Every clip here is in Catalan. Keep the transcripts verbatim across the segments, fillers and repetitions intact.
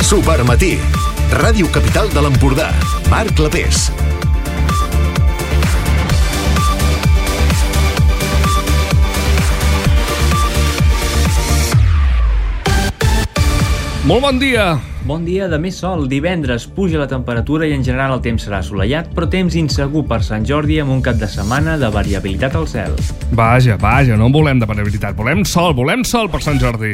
Supermatí. Ràdio Capital de l'Empordà. Marc Clapés. Molt bon dia! Bon dia de més sol. Divendres puja la temperatura i en general el temps serà assolellat, però temps insegur per Sant Jordi amb un cap de setmana de variabilitat al cel. Vaja, vaja, no volem de variabilitat. Volem sol, volem sol per Sant Jordi.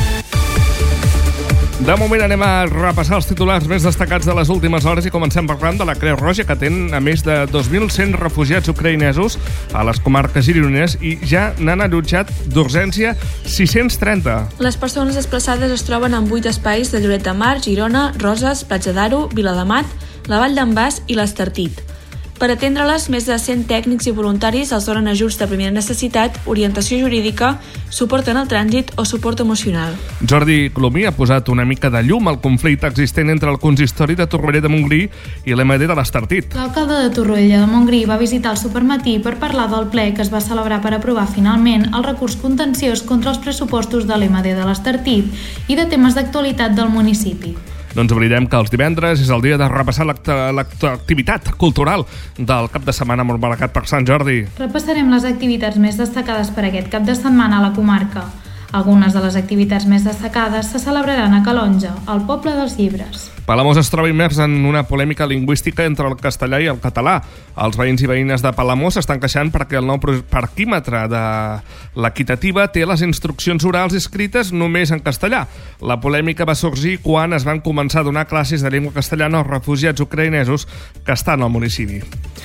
De moment anem a repassar els titulars més destacats de les últimes hores i comencem parlant de la Creu Roja, que atén a més de dos mil cent refugiats ucraïnesos a les comarques gironines i ja n'han allotjat d'urgència sis-cents trenta. Les persones desplaçades es troben en vuit espais de Lloret de Mar, Girona, Roses, Platja d'Aro, Viladamat, la Vall d'en Bas i l'Estartit. Per atendre-les, més de cent tècnics i voluntaris els donen ajuts de primera necessitat, orientació jurídica, suport en el trànsit o suport emocional. Jordi Colomí ha posat una mica de llum al conflicte existent entre el consistori de Torroella de Montgrí i l'M D de l'Estartit. L'alcalde de Torroella de Montgrí va visitar el Supermatí per parlar del ple que es va celebrar per aprovar finalment el recurs contenciós contra els pressupostos de l'M D de l'Estartit i de temes d'actualitat del municipi. No ens oblidem que els divendres és el dia de repassar l'activitat cultural del cap de setmana molt marcat per Sant Jordi. Repassarem les activitats més destacades per aquest cap de setmana a la comarca. Algunes de les activitats més destacades se celebraran a Calonja, al poble dels llibres. Palamós es troba immers en una polèmica lingüística entre el castellà i el català. Els veïns i veïnes de Palamós s'estan queixant perquè el nou parquímetre de l'Equitativa té les instruccions orals escrites només en castellà. La polèmica va sorgir quan es van començar a donar classes de llengua castellana als refugiats ucraïnesos que estan al municipi.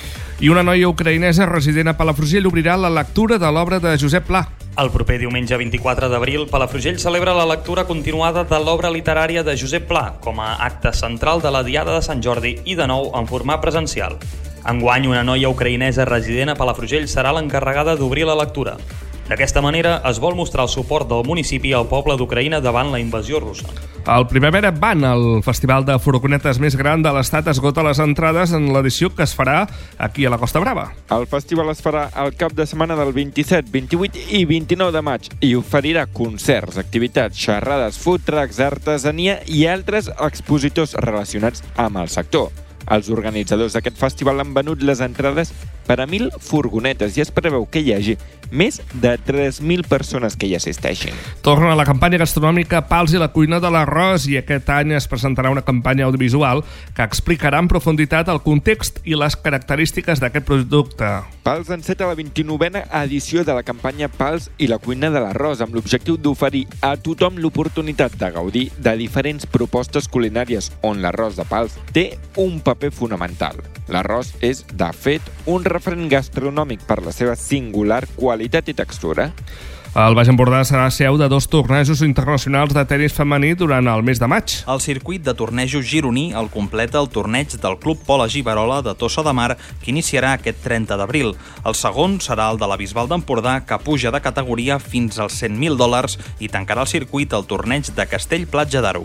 I una noia ucraïnesa resident a Palafrugell obrirà la lectura de l'obra de Josep Pla. El proper diumenge vint-i-quatre d'abril, Palafrugell celebra la lectura continuada de l'obra literària de Josep Pla com a acte central de la Diada de Sant Jordi i de nou en format presencial. Enguany, una noia ucraïnesa resident a Palafrugell serà l'encarregada d'obrir la lectura. D'aquesta manera es vol mostrar el suport del municipi al poble d'Ucraïna davant la invasió russa. El Primavera Band, el festival de furgonetes més gran de l'estat, esgota les entrades en l'edició que es farà aquí a la Costa Brava. El festival es farà el cap de setmana del vint-i-set, vint-i-vuit i vint-i-nou de maig i oferirà concerts, activitats, xerrades, food trucks, artesania i altres expositors relacionats amb el sector. Els organitzadors d'aquest festival han venut les entrades per a mil furgonetes i es preveu que hi hagi més de tres mil persones que hi assisteixin. Torna la campanya gastronòmica Pals i la cuina de l'arròs i aquest any es presentarà una campanya audiovisual que explicarà en profunditat el context i les característiques d'aquest producte. Pals enceta la vint-i-novena edició de la campanya Pals i la cuina de l'arròs amb l'objectiu d'oferir a tothom l'oportunitat de gaudir de diferents propostes culinàries on l'arròs de Pals té un paper fonamental. L'arròs és, de fet, un referent gastronòmic per la seva singular qualitat i textura. El Baix Empordà serà seu de dos tornejos internacionals de tenis femení durant el mes de maig. El circuit de tornejos gironí el completa el torneig del Club Pola Giberola de Tossa de Mar, que iniciarà aquest trenta d'abril. El segon serà el de la Bisbal d'Empordà, que puja de categoria fins als cent mil dòlars i tancarà el circuit el torneig de Castell Platja d'Aro.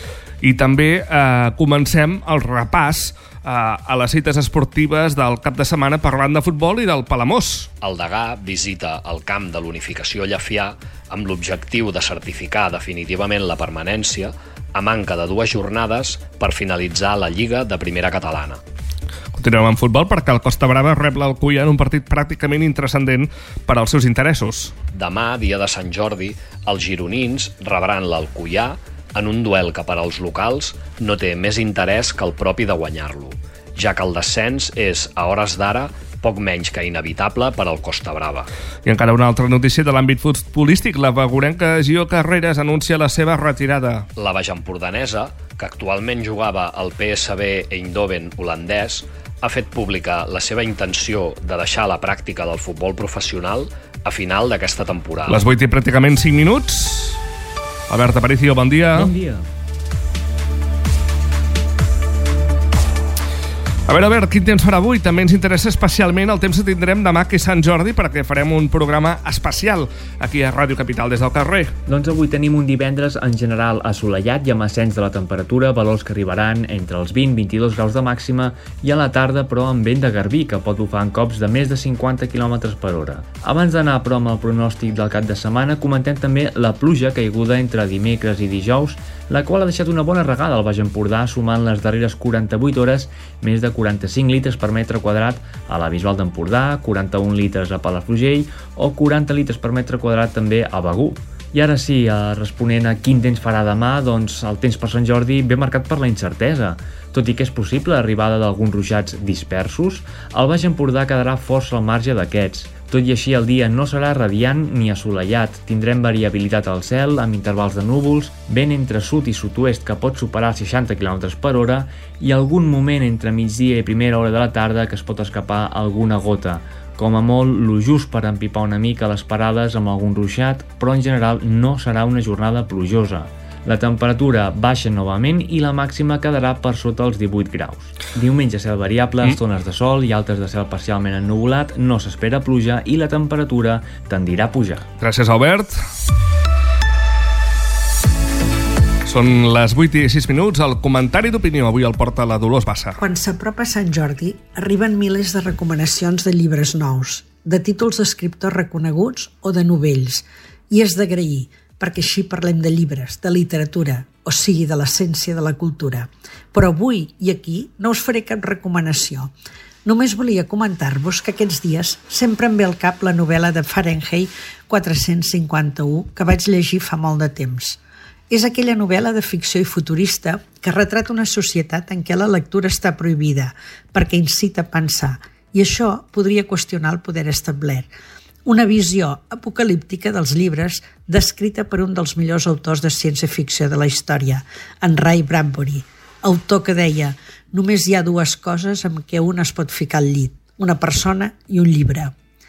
I també eh, comencem el repàs eh, a les cites esportives del cap de setmana parlant de futbol i del Palamós. El degà visita el camp de l'Unificació Llefià amb l'objectiu de certificar definitivament la permanència a manca de dues jornades per finalitzar la Lliga de Primera Catalana. Continuem amb futbol perquè el Costa Brava rep l'Alcoià en un partit pràcticament intranscendent per als seus interessos. Demà, dia de Sant Jordi, els gironins rebran l'Alcoià en un duel que per als locals no té més interès que el propi de guanyar-lo, ja que el descens és, a hores d'ara, poc menys que inevitable per al Costa Brava. I encara una altra notícia de l'àmbit futbolístic. La veguerenca Gio Carreras anuncia la seva retirada. La baixempordanesa, que actualment jugava al P S V Eindhoven holandès, ha fet pública la seva intenció de deixar la pràctica del futbol professional a final d'aquesta temporada. Les vuit i pràcticament cinc minuts. Albert Aparicio, bon dia. Bon dia. A veure, a veure, quin temps farà avui? També ens interessa especialment el temps que tindrem demà, que és Sant Jordi, perquè farem un programa especial aquí a Ràdio Capital des del carrer. Doncs avui tenim un divendres en general assolellat i amb ascens de la temperatura, valors que arribaran entre els vint i vint-i-dos graus de màxima, i a la tarda, però, amb vent de garbí, que pot bufar en cops de més de cinquanta quilòmetres per hora. Abans d'anar, però, amb el pronòstic del cap de setmana, comentem també la pluja caiguda entre dimecres i dijous, la qual ha deixat una bona regada al Baix Empordà, sumant les darreres quaranta-vuit hores més de quaranta-cinc litres per metre quadrat a la Bisbal d'Empordà, quaranta-un litres a Palafrugell o quaranta litres per metre quadrat també a Begur. I ara sí, responent a quin temps farà demà, doncs el temps per Sant Jordi ve marcat per la incertesa. Tot i que és possible l'arribada d'alguns ruixats dispersos, el Baix Empordà quedarà força al marge d'aquests. Tot i així, el dia no serà radiant ni assolellat. Tindrem variabilitat al cel, amb intervals de núvols, vent entre sud i sud-oest que pot superar els seixanta quilòmetres per hora i algun moment entre migdia i primera hora de la tarda que es pot escapar alguna gota. Com a molt, lo just per empipar una mica les parades amb algun ruixat, però en general no serà una jornada plujosa. La temperatura baixa novament i la màxima quedarà per sota els divuit graus. Diumenge cel variable, mm. estones de sol i altres de cel parcialment ennuvolat, no s'espera pluja i la temperatura tendirà a pujar. Gràcies, Albert. Són les vuit i sis minuts. El comentari d'opinió avui el porta la Dolors Bassa. Quan s'apropa Sant Jordi, arriben milers de recomanacions de llibres nous, de títols d'escriptors reconeguts o de novells, i és d'agrair, perquè així parlem de llibres, de literatura, o sigui, de l'essència de la cultura. Però avui i aquí no us faré cap recomanació. Només volia comentar-vos que aquests dies sempre em ve al cap la novel·la de Fahrenheit quatre-cents cinquanta-u que vaig llegir fa molt de temps. És aquella novel·la de ficció i futurista que retrata una societat en què la lectura està prohibida perquè incita a pensar, i això podria qüestionar el poder establert. Una visió apocalíptica dels llibres descrita per un dels millors autors de ciència-ficció de la història, en Ray Bradbury, autor que deia: només hi ha dues coses amb què un es pot ficar al llit, una persona i un llibre.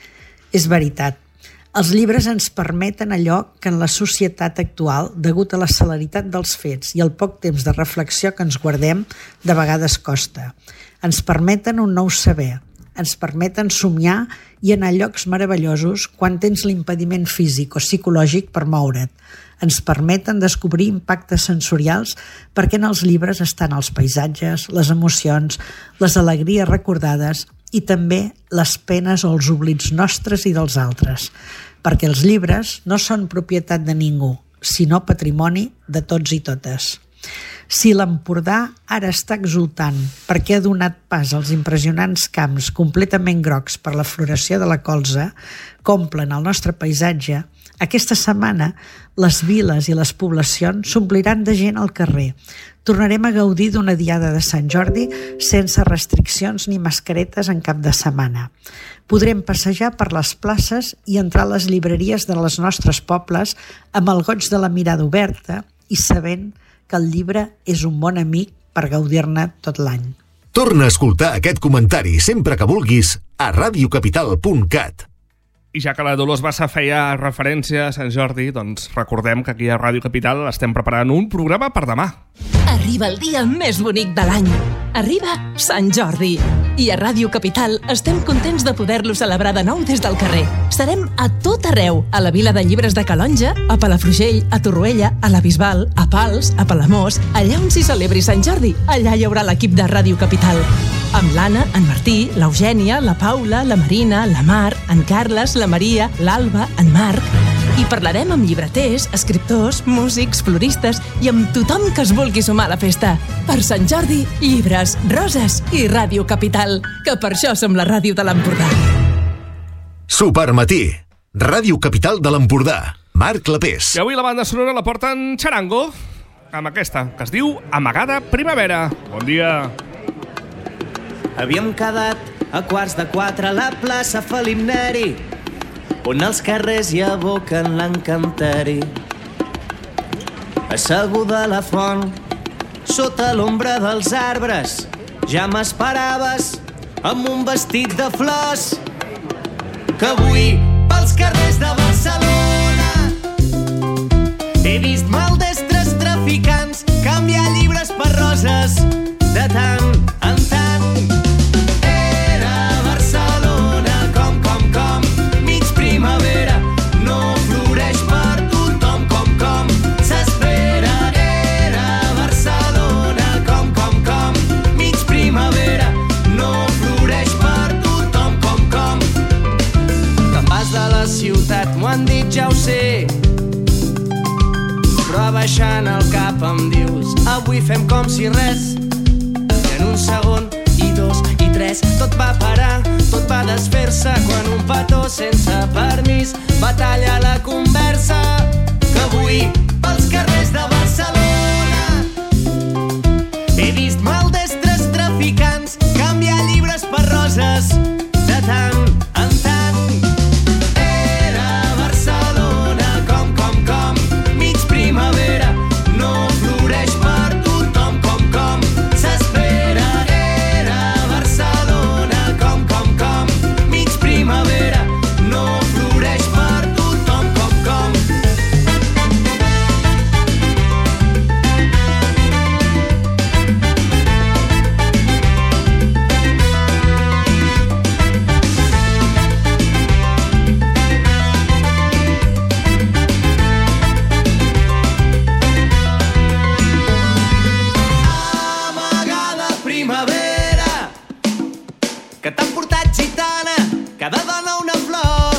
És veritat, els llibres ens permeten allò que en la societat actual, degut a la celeritat dels fets i el poc temps de reflexió que ens guardem, de vegades costa. Ens permeten un nou saber, ens permeten somiar i anar a llocs meravellosos quan tens l'impediment físic o psicològic per moure't. Ens permeten descobrir impactes sensorials perquè en els llibres estan els paisatges, les emocions, les alegries recordades i també les penes o els oblits nostres i dels altres. Perquè els llibres no són propietat de ningú, sinó patrimoni de tots i totes. Si l'Empordà ara està exultant perquè ha donat pas als impressionants camps completament grocs per la floració de la colza que omplen el nostre paisatge, aquesta setmana les viles i les poblacions s'ompliran de gent al carrer. Tornarem a gaudir d'una diada de Sant Jordi sense restriccions ni mascaretes en cap de setmana. Podrem passejar per les places i entrar a les llibreries de les nostres pobles amb el goig de la mirada oberta i sabent que el llibre és un bon amic per gaudir-ne tot l'any. Torna a escoltar aquest comentari sempre que vulguis a radiocapital punt cat. I ja que la Dolors Bassa feia referència a Sant Jordi, doncs recordem que aquí a Ràdio Capital estem preparant un programa per demà. Arriba el dia més bonic de l'any. Arriba Sant Jordi. I a Ràdio Capital estem contents de poder-lo celebrar de nou des del carrer. Serem a tot arreu, a la Vila de Llibres de Calonge, a Palafrugell, a Torroella, a la Bisbal, a Pals, a Palamós, allà on s'hi celebri Sant Jordi. Allà hi haurà l'equip de Ràdio Capital. Amb l'Anna, en Martí, l'Eugènia, la Paula, la Marina, la Mar, en Carles, la Maria, l'Alba, en Marc. I parlarem amb llibreters, escriptors, músics, floristes i amb tothom que es vulgui sumar a la festa. Per Sant Jordi, llibres, roses i Ràdio Capital, que per això som la ràdio de l'Empordà. Supermatí, Ràdio Capital de l'Empordà. Marc Clapés. I avui la banda sonora la porten Charango, amb aquesta, que es diu Amagada Primavera. Bon dia. Havíem quedat a quarts de quatre a la plaça Felip Neri, on els carrers hi aboquen l'encanteri. Asseguda a la font, sota l'ombra dels arbres, ja m'esperaves amb un vestit de flors, que avui pels carrers de Barcelona he vist maldestres traficants canviar llibres per roses de tant en tant. Avui fem com si res, i en un segon i dos i tres tot va parar, tot va desfer-se quan un petó sense permís va tallar la conversa. Que avui pels carrers de Barcelona he vist maldestres traficants canviar llibres per roses de tant en tant. Era Barcelona com, com, com, mig primavera, no floreix per tothom com, com s'espera. Era Barcelona com, com, com, mig primavera, no floreix per tothom com, com. Amagada primavera, que t'han portat gitana, cada dona una flor.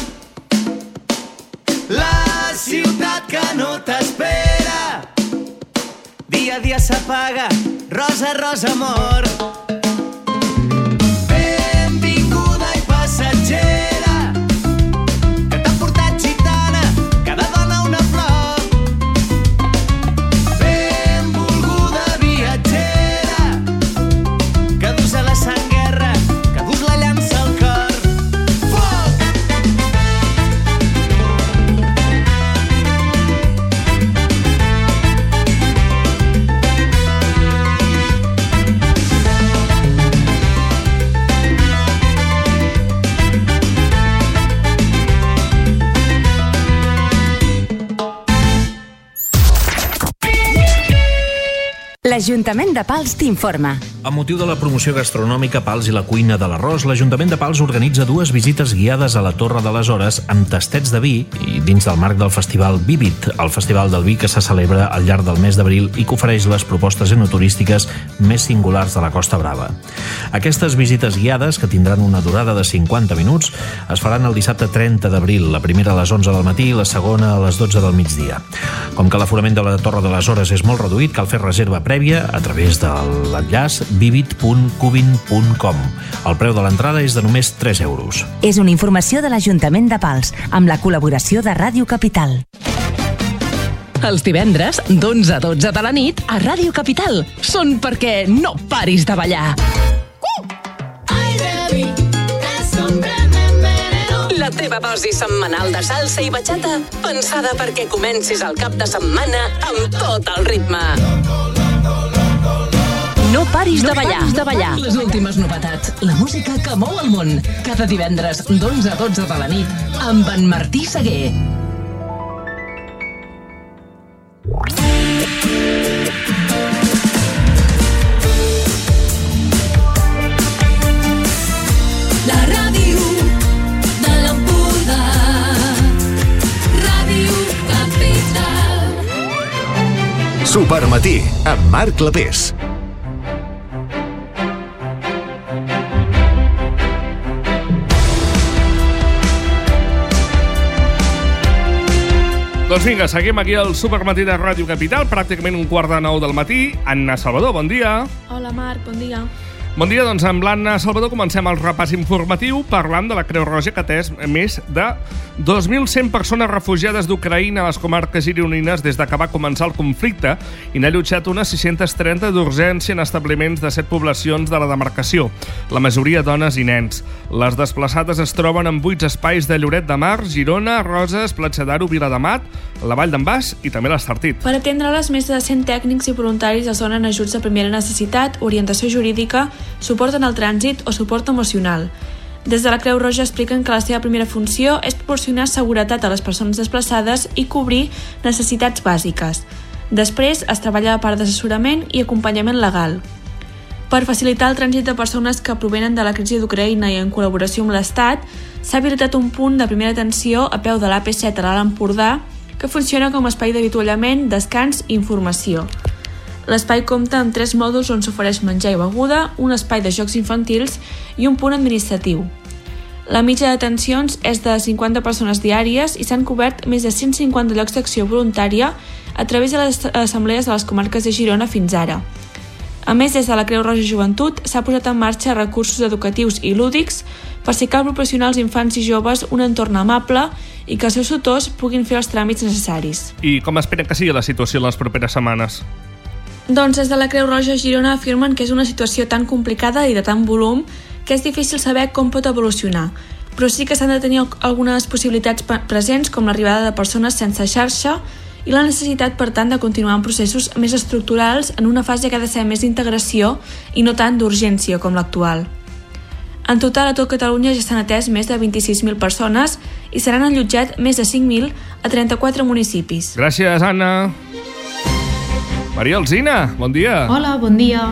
La ciutat que no t'espera, dia a dia s'apaga, rosa, rosa, amor. Benvinguda i passatgera, que t'han portat gitana, cada dona una flor. Benvolguda viatgera, que dus a la sang guerra, que dus la llança al cor. Foc! L'Ajuntament de Pals t'informa. Amb motiu de la promoció gastronòmica Pals i la cuina de l'arròs, l'Ajuntament de Pals organitza dues visites guiades a la Torre de les Hores amb tastets de vi i dins del marc del festival Vivit, el festival del vi que se celebra al llarg del mes d'abril i que ofereix les propostes enoturístiques més singulars de la Costa Brava. Aquestes visites guiades, que tindran una durada de cinquanta minuts, es faran el dissabte trenta d'abril, la primera a les onze del matí i la segona a les dotze del migdia. Com que l'aforament de la Torre de les Hores és molt reduït, cal fer reserva prèvia a través de l'enllaç vivit punt cubin punt com. El preu de l'entrada és de només tres euros. És una informació de l'Ajuntament de Pals, amb la col·laboració de Ràdio Capital. Els divendres, d'onze a dotze de la nit, a Ràdio Capital, són perquè no paris de ballar. La teva dosi setmanal de salsa i bachata, pensada perquè comencis el cap de setmana amb tot el ritme. No paris de ballar. No paris de ballar. Les últimes novetats, la música que mou el món. Cada divendres, d'onze a dotze de la nit, amb en Martí Seguer. La ràdio de l'Empordà, Ràdio Capital. Supermatí, amb Marc Clapés. Doncs vinga, seguim aquí al Supermatí de Ràdio Capital, pràcticament un quart de nou del matí. Anna Salvador, bon dia. Hola Marc, bon dia. Bon dia, doncs amb l'Anna Salvador comencem el repàs informatiu parlant de la Creu Roja, que ha atès més de dos mil cent persones refugiades d'Ucraïna a les comarques gironines des de que va començar el conflicte i n'ha allotjat unes sis-centes trenta d'urgència en establiments de set poblacions de la demarcació, la majoria dones i nens. Les desplaçades es troben en vuit espais de Lloret de Mar, Girona, Roses, Platja d'Aro, Viladamat, la Vall d'en Bas i també l'Estartit. Per atendre-les, més de cent tècnics i voluntaris es donen ajuts de primera necessitat, orientació jurídica, suport en el trànsit o suport emocional. Des de la Creu Roja expliquen que la seva primera funció és proporcionar seguretat a les persones desplaçades i cobrir necessitats bàsiques. Després es treballa la part d'assessorament i acompanyament legal. Per facilitar el trànsit de persones que provenen de la crisi d'Ucraïna i en col·laboració amb l'Estat, s'ha habilitat un punt de primera atenció a peu de l'A P set a l'Alt Empordà que funciona com a espai d'avituallament, descans i informació. L'espai compta amb tres mòduls on s'ofereix menjar i beguda, un espai de jocs infantils i un punt administratiu. La mitja de detencions és de cinquanta persones diàries i s'han cobert més de cent cinquanta llocs d'acció voluntària a través de les assemblees de les comarques de Girona fins ara. A més, des de la Creu Roja Joventut s'ha posat en marxa recursos educatius i lúdics per si cal proporcionar als infants i joves un entorn amable i que els seus tutors puguin fer els tràmits necessaris. I com esperen que sigui la situació en les properes setmanes? Doncs des de la Creu Roja Girona afirmen que és una situació tan complicada i de tant volum que és difícil saber com pot evolucionar, però sí que s'han de tenir algunes possibilitats presents com l'arribada de persones sense xarxa i la necessitat, per tant, de continuar amb processos més estructurals en una fase que ha de ser més d'integració i no tant d'urgència com l'actual. En total, a tot Catalunya ja s'han atès més de vint-i-sis mil persones i seran allotjat més de cinc mil a trenta-quatre municipis. Gràcies, Anna. Maria Alsina, bon dia. Hola, bon dia.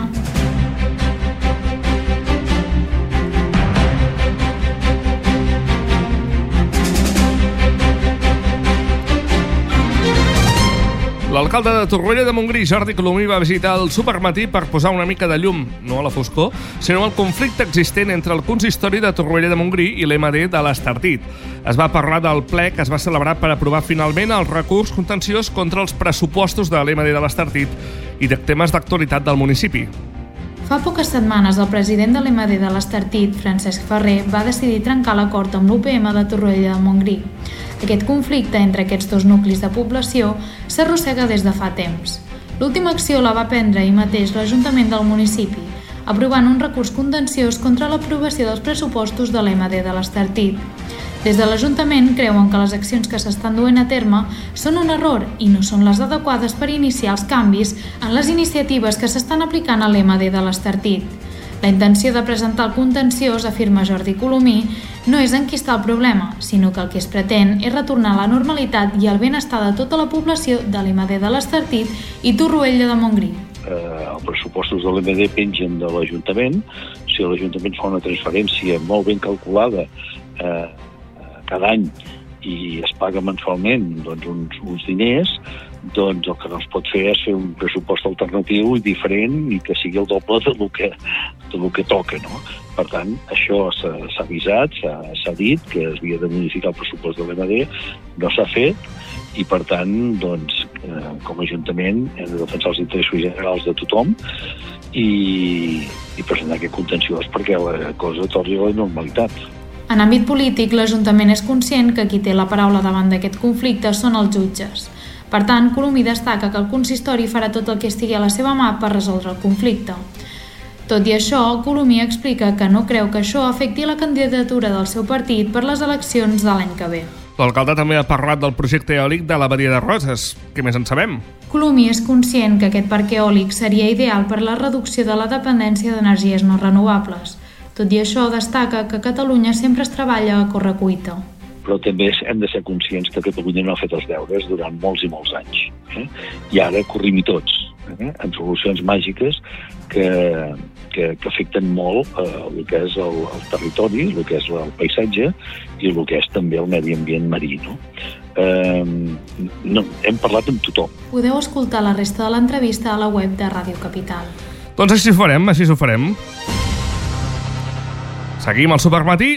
L'alcalde de Torroella de Montgrí, Jordi Colomí, va visitar el Supermatí per posar una mica de llum, no a la foscor, sinó al conflicte existent entre el consistori de Torroella de Montgrí i l'M D de l'Estartit. Es va parlar del ple que es va celebrar per aprovar finalment el recurs contenciós contra els pressupostos de l'M D de l'Estartit i de temes d'actualitat del municipi. Fa poques setmanes, el president de l'M D de l'Estartit, Francesc Ferrer, va decidir trencar l'acord amb l'U P M de Torroella de Montgrí. Aquest conflicte entre aquests dos nuclis de població s'arrossega des de fa temps. L'última acció la va prendre ahir mateix l'Ajuntament del municipi, aprovant un recurs contenciós contra l'aprovació dels pressupostos de l'M D de l'Estartit. Des de l'Ajuntament creuen que les accions que s'estan duent a terme són un error i no són les adequades per iniciar els canvis en les iniciatives que s'estan aplicant a l'M D de l'Estartit. La intenció de presentar el contenciós, afirma Jordi Colomí, no és enquistar el problema, sinó que el que es pretén és retornar a la normalitat i el benestar de tota la població de l'M D de l'Estartit i Torroella de Montgrí. Eh, els pressupostos de l'M D pengen de l'Ajuntament. Si l'Ajuntament fa una transferència molt ben calculada eh, cada any i es paga mensualment doncs, uns, uns diners, doncs el que no es pot fer és fer un pressupost alternatiu i diferent i que sigui el doble del que, del que toca, no? Per tant, això s'ha avisat, s'ha dit que es havia de modificar el pressupost de l'M D, no s'ha fet i per tant, doncs, eh, com a Ajuntament hem de defensar els interessos generals de tothom i, i presentar aquest contenciós perquè la cosa torni a la normalitat. En àmbit polític, l'Ajuntament és conscient que qui té la paraula davant d'aquest conflicte són els jutges. Per tant, Colomí destaca que el consistori farà tot el que estigui a la seva mà per resoldre el conflicte. Tot i això, Colomí explica que no creu que això afecti la candidatura del seu partit per les eleccions de l'any que ve. L'alcalde també ha parlat del projecte eòlic de la Badia de Roses. Què més en sabem? Colomí és conscient que aquest parc eòlic seria ideal per la reducció de la dependència d'energies no renovables. Tot i això, destaca que Catalunya sempre es treballa a correcuita. Però també hem de ser conscients que Catalunya no ha fet els deures durant molts i molts anys. Eh? I ara corrim-hi tots, eh? amb solucions màgiques que, que, que afecten molt eh, el que és el, el territori, el que és el paisatge i el que és també el medi ambient marí. No? Eh, no, hem parlat amb tothom. Podeu escoltar la resta de l'entrevista a la web de Ràdio Capital. Doncs així ho farem, així ho farem. Seguim al Supermatí.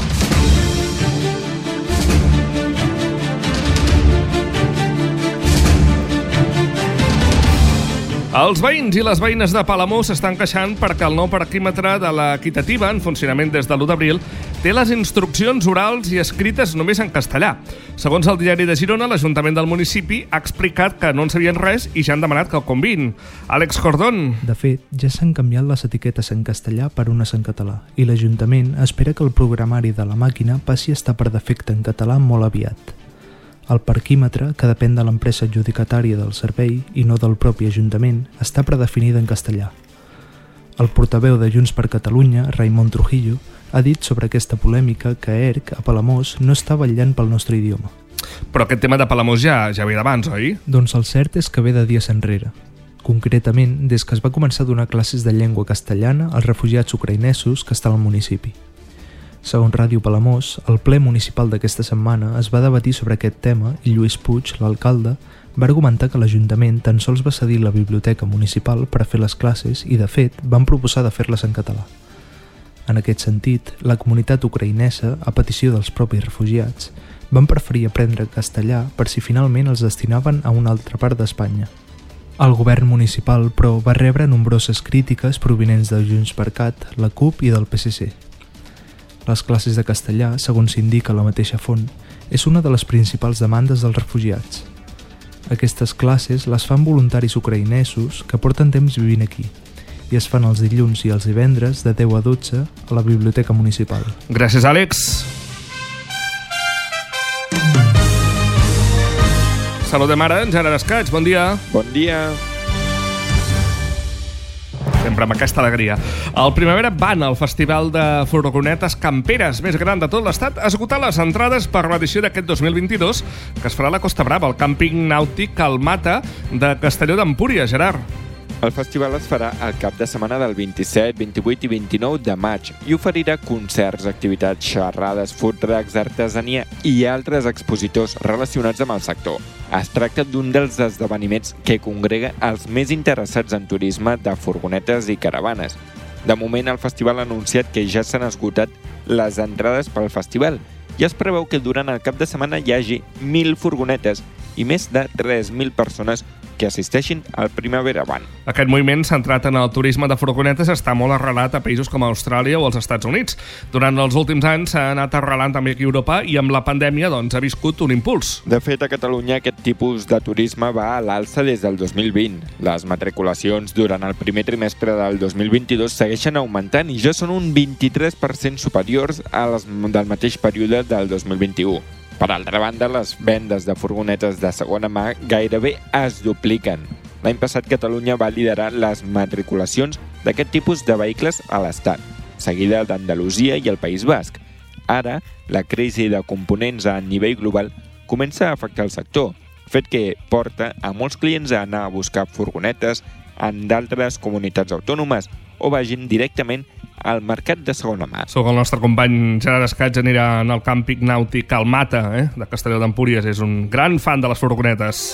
Els veïns i les veïnes de Palamós s'estan queixant perquè el nou parquímetre de l'Equitativa, en funcionament des de l'u d'abril, té les instruccions orals i escrites només en castellà. Segons el diari de Girona, l'Ajuntament del municipi ha explicat que no en sabien res i ja han demanat que el convin. Àlex Cordón. De fet, ja s'han canviat les etiquetes en castellà per unes en català i l'Ajuntament espera que el programari de la màquina passi a estar per defecte en català molt aviat. El parquímetre, que depèn de l'empresa adjudicatària del servei i no del propi Ajuntament, està predefinida en castellà. El portaveu de Junts per Catalunya, Raimon Trujillo, ha dit sobre aquesta polèmica que E R C a Palamós no està vetllant pel nostre idioma. Però aquest tema de Palamós ja, ja ve d'abans, oi? Doncs el cert és que ve de dies enrere. Concretament, des que es va començar a donar classes de llengua castellana als refugiats ucraïnesos que estan al municipi. Segons Ràdio Palamós, el ple municipal d'aquesta setmana es va debatir sobre aquest tema i Lluís Puig, l'alcalde, va argumentar que l'Ajuntament tan sols va cedir la biblioteca municipal per a fer les classes i, de fet, van proposar de fer-les en català. En aquest sentit, la comunitat ucraïnesa, a petició dels propis refugiats, van preferir aprendre castellà per si finalment els destinaven a una altra part d'Espanya. El govern municipal, però, va rebre nombroses crítiques provinents de JxCat, la CUP i del P S C. Les classes de castellà, segons s'indica a la mateixa font, és una de les principals demandes dels refugiats. Aquestes classes les fan voluntaris ucraïnesos que porten temps vivint aquí i es fan els dilluns i els divendres de deu a dotze a la biblioteca municipal. Gràcies, Àlex. Saludem ara en Gerard Escaig. Bon dia. Bon dia. Sempre amb aquesta alegria. El Primavera Van, el festival de furgonetes camperes més gran de tot l'estat, ha esgotat les entrades per l'edició d'aquest dos mil vint-i-dos que es farà a la Costa Brava, al càmping nàutic Calmata de Castelló d'Empúries. Gerard. El festival es farà el cap de setmana del vint-i-set, vint-i-vuit i vint-i-nou de maig i oferirà concerts, activitats, xerrades, food trucks, artesania i altres expositors relacionats amb el sector. Es tracta d'un dels esdeveniments que congrega els més interessats en turisme de furgonetes i caravanes. De moment, el festival ha anunciat que ja s'han esgotat les entrades pel festival i es preveu que durant el cap de setmana hi hagi mil furgonetes i més de tres mil persones que assisteixin al Primavera Van. Aquest moviment centrat en el turisme de furgonetes està molt arrelat a països com Austràlia o els Estats Units. Durant els últims anys s'ha anat arrelant també aquí a Europa i amb la pandèmia doncs, ha viscut un impuls. De fet, a Catalunya aquest tipus de turisme va a l'alça des del dos mil vint. Les matriculacions durant el primer trimestre del dos mil vint-i-dos segueixen augmentant i ja són un vint-i-tres per cent superiors a les del mateix període del dos mil vint-i-u. Per altra banda, les vendes de furgonetes de segona mà gairebé es dupliquen. L'any passat Catalunya va liderar les matriculacions d'aquest tipus de vehicles a l'Estat, seguida d'Andalusia i el País Basc. Ara, la crisi de components a nivell global comença a afectar el sector, fet que porta a molts clients a anar a buscar furgonetes en d'altres comunitats autònomes o vagin directament al mercat de segona mà. Sóc el nostre company Gerard Escaig, anirà en el càmping nàutic Calmata, eh, de Castelló d'Empúries. És un gran fan de les furgonetes.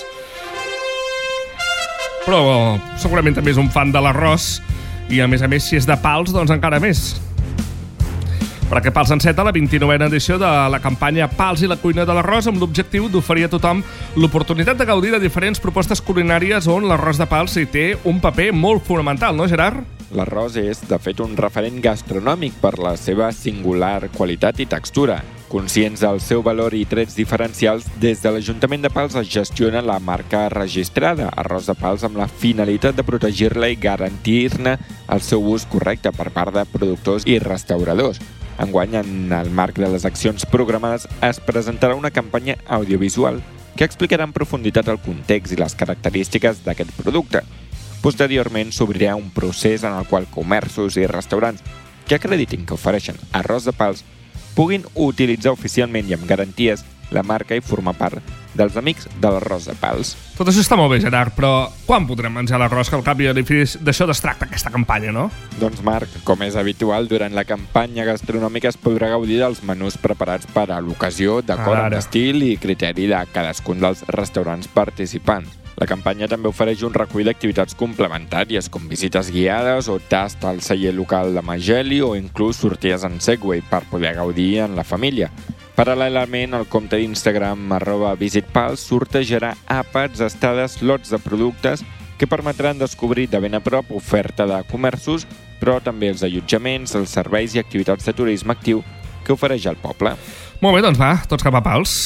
Però segurament també és un fan de l'arròs i, a més a més, si és de Pals, doncs encara més. Perquè Pals enceta la vint-i-novena edició de la campanya Pals i la cuina de l'arròs amb l'objectiu d'oferir a tothom l'oportunitat de gaudir de diferents propostes culinàries on l'arròs de Pals hi té un paper molt fonamental, no, Gerard? L'arròs és, de fet, un referent gastronòmic per la seva singular qualitat i textura. Conscients del seu valor i trets diferencials, des de l'Ajuntament de Pals es gestiona la marca registrada Arròs de Pals amb la finalitat de protegir-la i garantir-ne el seu ús correcte per part de productors i restauradors. Enguany, en el marc de les accions programades, es presentarà una campanya audiovisual que explicarà en profunditat el context i les característiques d'aquest producte. Posteriorment, s'obrirà un procés en el qual comerços i restaurants que acreditin que ofereixen arròs de Pals puguin utilitzar oficialment i amb garanties la marca i formar part dels amics de l'arròs de Pals. Tot això està molt bé, Gerard, però quan podrem menjar l'arròs? Que al cap i a la fi d'això es tracta aquesta campanya, no? Doncs, Marc, com és habitual, durant la campanya gastronòmica es podrà gaudir dels menús preparats per a l'ocasió, d'acord amb l'estil i criteri de cadascun dels restaurants participants. La campanya també ofereix un recull d'activitats complementàries, com visites guiades o tast al celler local de Mageli o inclús sortides en Segway per poder gaudir en la família. Paral·lelament, el compte d'Instagram arroba visitpals sortejarà àpats, estades, lots de productes que permetran descobrir de ben a prop oferta de comerços, però també els allotjaments, els serveis i activitats de turisme actiu que ofereix el poble. Molt bé, doncs va, tots cap a Pals.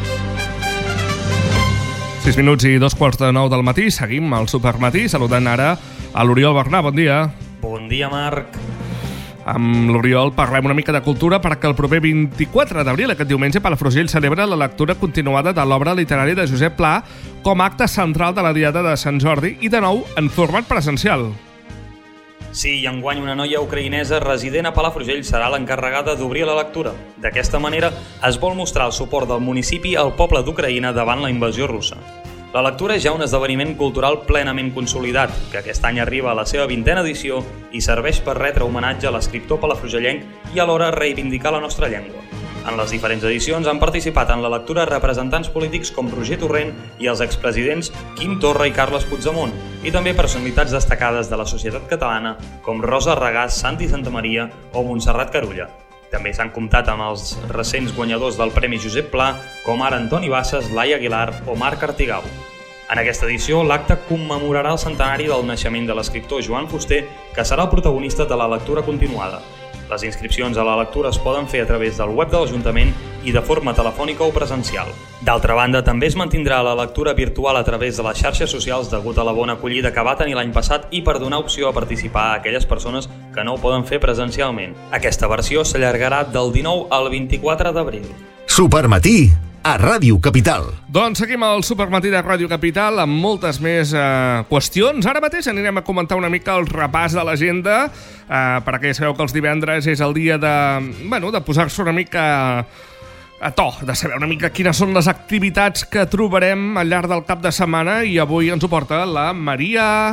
sis minuts i dos quarts de nou del matí, seguim al Supermatí, saludant ara a l'Oriol Bernà. Bon dia. Bon dia, Marc. Amb l'Oriol parlem una mica de cultura perquè el proper vint-i-quatre d'abril, aquest diumenge, Palafrugell celebra la lectura continuada de l'obra literària de Josep Pla com a acte central de la Diada de Sant Jordi i, de nou, en format presencial. Sí, i enguany una noia ucraïnesa resident a Palafrugell serà l'encarregada d'obrir la lectura. D'aquesta manera es vol mostrar el suport del municipi al poble d'Ucraïna davant la invasió russa. La lectura és ja un esdeveniment cultural plenament consolidat, que aquest any arriba a la seva vintena edició i serveix per retre homenatge a l'escriptor palafrugellenc i alhora reivindicar la nostra llengua. En les diferents edicions han participat en la lectura representants polítics com Roger Torrent i els expresidents Quim Torra i Carles Puigdemont, i també personalitats destacades de la societat catalana com Rosa Regàs, Santi Santamaria o Montserrat Carulla. També s'han comptat amb els recents guanyadors del Premi Josep Pla, com ara Antoni Bassas, Laia Aguilar o Marc Artigau. En aquesta edició, l'acte commemorarà el centenari del naixement de l'escriptor Joan Fuster, que serà el protagonista de la lectura continuada. Les inscripcions a la lectura es poden fer a través del web de l'Ajuntament i de forma telefònica o presencial. D'altra banda, també es mantindrà la lectura virtual a través de les xarxes socials degut a la bona acollida que va tenir l'any passat i per donar opció a participar a aquelles persones que no ho poden fer presencialment. Aquesta versió s'allargarà del dinou al vint-i-quatre d'abril. Supermatí a Ràdio Capital. Doncs seguim al Supermatí de Ràdio Capital amb moltes més eh, qüestions. Ara mateix anirem a comentar una mica el repàs de l'agenda, eh, perquè ja sabeu que els divendres és el dia de, bueno, de posar-se una mica a to, de saber una mica quines són les activitats que trobarem al llarg del cap de setmana, i avui ens ho porta la Maria.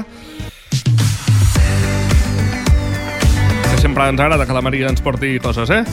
Que sempre ens agrada que la Maria ens porti coses, eh?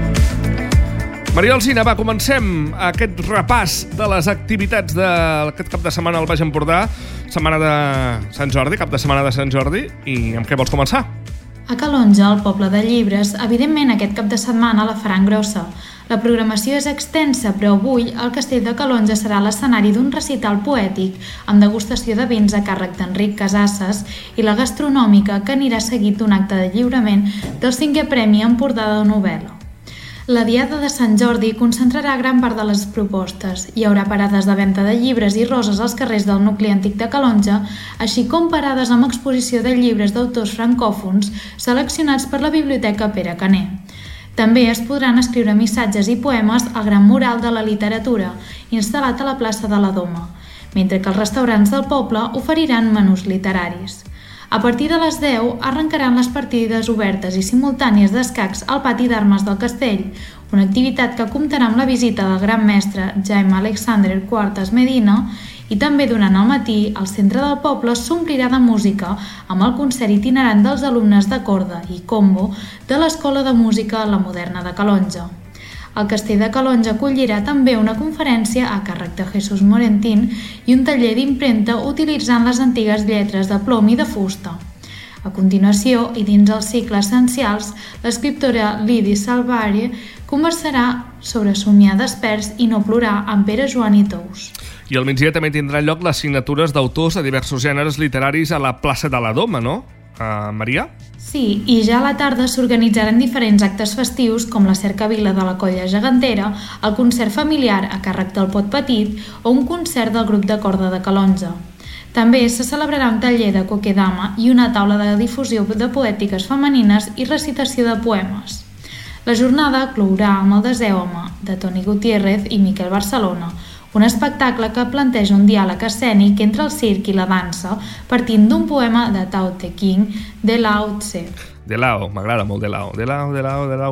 Maria Alsina, va, comencem aquest repàs de les activitats d'aquest cap de setmana al Baix Empordà, setmana de Sant Jordi, cap de setmana de Sant Jordi, i amb què vols començar? A Calonge, el poble de llibres, evidentment aquest cap de setmana la faran grossa. La programació és extensa, però avui el Castell de Calonge serà l'escenari d'un recital poètic amb degustació de vins a càrrec d'Enric Casasses i la gastronòmica, que anirà seguit d'un acte de lliurament del cinquè Premi Empordà de Novel·la. La Diada de Sant Jordi concentrarà gran part de les propostes. Hi haurà parades de venda de llibres i roses als carrers del nucli antic de Calonge, així com parades amb exposició de llibres d'autors francòfons seleccionats per la Biblioteca Pere Caner. També es podran escriure missatges i poemes al Gran Mural de la Literatura, instal·lat a la plaça de la Doma, mentre que els restaurants del poble oferiran menús literaris. A partir de les deu arrencaran les partides obertes i simultànies d'escacs al pati d'armes del castell, una activitat que comptarà amb la visita del gran mestre Jaime Alexander Cuartas Medina, i també durant el matí el centre del poble s'omplirà de música amb el concert itinerant dels alumnes de corda i combo de l'Escola de Música La Moderna de Calonge. El Castell de Calonge acollirà també una conferència a càrrec de Jesús Morentín i un taller d'impremta utilitzant les antigues lletres de plom i de fusta. A continuació, i dins els cicles essencials, l'escriptora Lidi Salvari conversarà sobre somiar desperts i no plorar amb Pere Joan i Tous. I al migdia també tindrà lloc les signatures d'autors de diversos gèneres literaris a la plaça de la Doma, no? Uh, Maria? Sí, i ja a la tarda s'organitzaran diferents actes festius com la cercavila de la Colla Gegantera, el concert familiar a càrrec del Pot Petit o un concert del grup de corda de Calonge. També se celebrarà un taller de kokedama i una taula de difusió de poètiques femenines i recitació de poemes. La jornada clourà amb el Desè Home, de Toni Gutiérrez i Miquel Barcelona, un espectacle que planteja un diàleg escènic entre el circ i la dansa, partint d'un poema de Tao Te Ching de Lao Tse. De Lao, m'agrada molt de Lao. De Lao, de Lao, de Lao.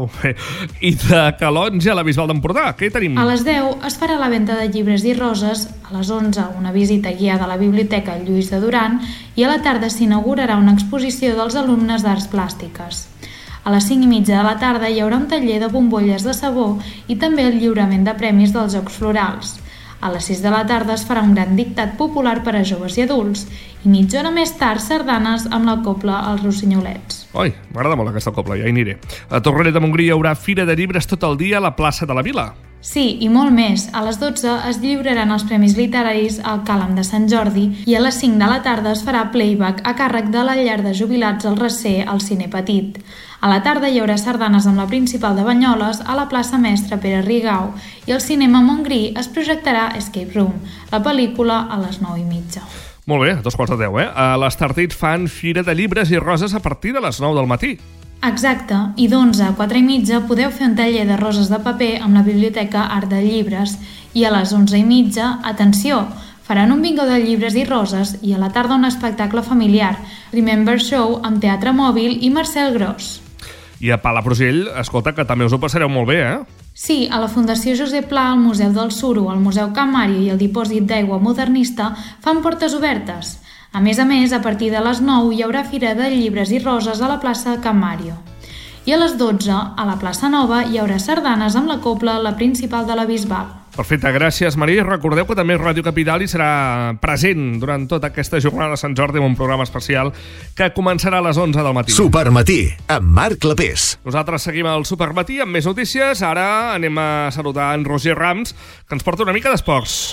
I de Calonge a la Bisbal d'Empordà, què tenim? A les deu es farà la venda de llibres i roses, a les onze una visita guiada a la Biblioteca Lluís de Duran i a la tarda s'inaugurarà una exposició dels alumnes d'arts plàstiques. A les cinc i mitja de la tarda hi haurà un taller de bombolles de sabó i també el lliurament de premis dels Jocs Florals. A les sis de la tarda es farà un gran dictat popular per a joves i adults i mitja hora més tard sardanes amb la cobla Els Rossinyolets. Oi, m'agrada molt aquesta cobla, ja hi aniré. A Torroella de Montgrí hi haurà fira de llibres tot el dia a la plaça de la Vila. Sí, i molt més. A les dotze es lliuraran els premis literaris al Càlam de Sant Jordi i a les cinc de la tarda es farà playback a càrrec de la llar de jubilats al Recer al Cine Petit. A la tarda hi haurà sardanes amb la principal de Banyoles a la plaça Mestre Pere Rigau i al cinema Montgrí es projectarà Escape Room, la pel·lícula a les nou i mitja. Molt bé, a dos quarts de deu, eh? A l'Estartit fan fira de llibres i roses a partir de les nou del matí. Exacte, i d'onze a quatre i mitja podeu fer un taller de roses de paper amb la Biblioteca Art de Llibres i a les onze i mitja, atenció, faran un bingo de llibres i roses i a la tarda un espectacle familiar, Remember Show amb teatre mòbil i Marcel Gros. I a Palafrugell, escolta, que també us ho passareu molt bé, eh? Sí, a la Fundació Josep Pla, al Museu del Suro, al Museu Can Màrio i al Dipòsit d'Aigua Modernista fan portes obertes. A més a més, a partir de les nou hi haurà fira de llibres i roses a la plaça de Can Màrio. I a les dotze, a la plaça Nova, hi haurà sardanes amb la cobla, la principal de la Bisbal. Perfecte, gràcies, Maria. Recordeu que també Ràdio Capital hi serà present durant tota aquesta jornada de Sant Jordi amb un programa especial que començarà a les onze del matí. Supermatí, amb Marc Clapés. Nosaltres seguim el Supermatí amb més notícies. Ara anem a saludar en Roger Rams, que ens porta una mica d'esports.